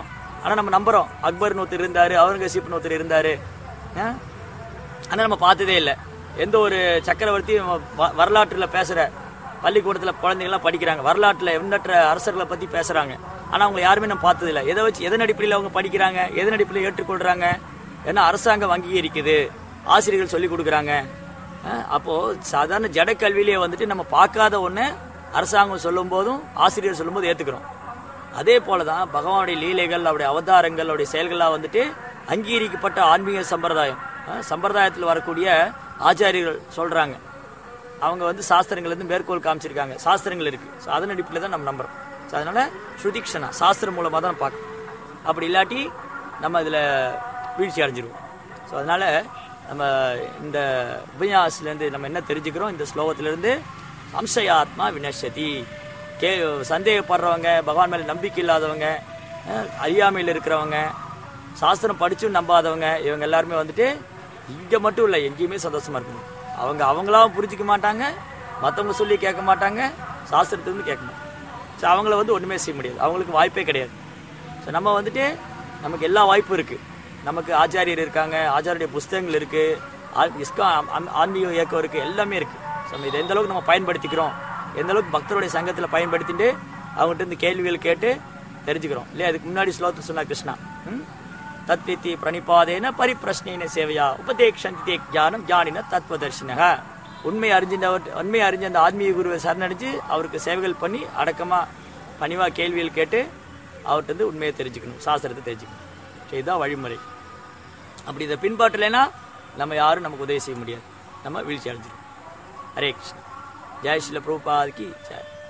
ஆனால் நம்ம நம்புகிறோம். அக்பர்னு ஒருத்தர் இருந்தார், அவுரங்கசீப்னு ஒருத்தர் இருந்தார். ஆனால் நம்ம பார்த்ததே இல்லை. எந்த ஒரு சக்கரவர்த்தி வரலாற்றில் பேசுகிற பள்ளிக்கூடத்தில் குழந்தைங்கள்லாம் படிக்கிறாங்க, வரலாற்றில் எண்ணற்ற அரசர்களை பற்றி பேசுகிறாங்க. ஆனால் அவங்க யாருமே நம்ம பார்த்ததில்லை. எதை வச்சு, எதன் அடிப்படையில் அவங்க படிக்கிறாங்க, எதன் அடிப்படையில் ஏற்றுக்கொள்கிறாங்க? ஏன்னா அரசாங்கம் அங்கீகரிக்குது, ஆசிரியர்கள் சொல்லிக் கொடுக்குறாங்க. அப்போது சாதாரண ஜடக்கல்வியிலே வந்துட்டு நம்ம பார்க்காத ஒன்று அரசாங்கம் சொல்லும் போதும் ஆசிரியர் சொல்லும்போது ஏற்றுக்கிறோம். அதே போல தான் பகவானுடைய லீலைகள், அவருடைய அவதாரங்கள், அவருடைய செயல்களாக வந்துட்டு அங்கீகரிக்கப்பட்ட ஆன்மீக சம்பிரதாயத்தில் வரக்கூடிய ஆச்சாரியர்கள் சொல்கிறாங்க. அவங்க வந்து சாஸ்திரங்கள்லேருந்து மேற்கோள் காமிச்சிருக்காங்க, சாஸ்திரங்கள் இருக்குது. ஸோ அதன் அடிப்படையில் தான் நம்ம நம்புகிறோம். ஸோ அதனால் ஸ்ருதிக்ஷனா சாஸ்திரம் மூலமாக தான் பார்க்கணும். அப்படி இல்லாட்டி நம்ம இதில் வீழ்ச்சி அடைஞ்சிருவோம். ஸோ அதனால் நம்ம இந்த உபன்யாசிலேருந்து நம்ம என்ன தெரிஞ்சுக்கிறோம், இந்த ஸ்லோகத்திலேருந்து சம்சயாத்மா வினஷ்யதி, சந்தேகப்படுறவங்க, பகவான் மேலே நம்பிக்கை இல்லாதவங்க, அறியாமையில் இருக்கிறவங்க, சாஸ்திரம் படிச்சும் நம்பாதவங்க, இவங்க எல்லாருமே வந்துட்டு இங்கே மட்டும் இல்லை எங்கேயுமே சந்தோஷமாக இருக்கணும். அவங்களாவும் புரிஞ்சிக்க மாட்டாங்க, மற்றவங்க சொல்லி கேட்க மாட்டாங்க, சாஸ்திரத்துலேருந்து கேட்க மாட்டாங்க. ஸோ அவங்கள வந்து ஒன்றுமே செய்ய முடியாது, அவங்களுக்கு வாய்ப்பே கிடையாது. ஸோ நம்ம வந்துட்டு நமக்கு எல்லா வாய்ப்பும் இருக்குது. நமக்கு ஆச்சாரியர் இருக்காங்க, ஆச்சாரிய புஸ்தகங்கள் இருக்குது, ஆன்மீக இயக்கம் இருக்குது, எல்லாமே இருக்குது. ஸோ நம்ம இதை எந்த அளவுக்கு நம்ம பயன்படுத்திக்கிறோம், எந்த அளவுக்கு பக்தருடைய சங்கத்தில் பயன்படுத்திட்டு அவங்ககிட்ட இருந்து கேள்விகள் கேட்டு தெரிஞ்சுக்கிறோம் இல்லையா? அதுக்கு முன்னாடி ஸ்லோகத்தில் சொன்னா கிருஷ்ணா, தத்வித்தி பிரணிபாதேன பரிப்பிரஷ்னேன சேவையா உபதேக்ஷந்தி ஞானம் ஞானின தத்துவதர்ஷினக. உண்மை அறிஞ்ச அந்த ஆன்மீக குருவை சரணடைஞ்சு அவருக்கு சேவைகள் பண்ணி அடக்கமாக பணிவாக கேள்விகள் கேட்டு அவர்கிட்ட வந்து உண்மையை தெரிஞ்சுக்கணும், சாஸ்திரத்தை தெரிஞ்சுக்கணும். இதுதான் வழிமுறை. அப்படி இதை பின்பற்றலைன்னா நம்ம யாரும் நமக்கு உதவி செய்ய முடியாது, நம்ம வீழ்ச்சி அடைஞ்சிடும். ஹரே கிருஷ்ணா. ஜெய் ஸ்ரீல பிரபுபாத் கி ஜெய்.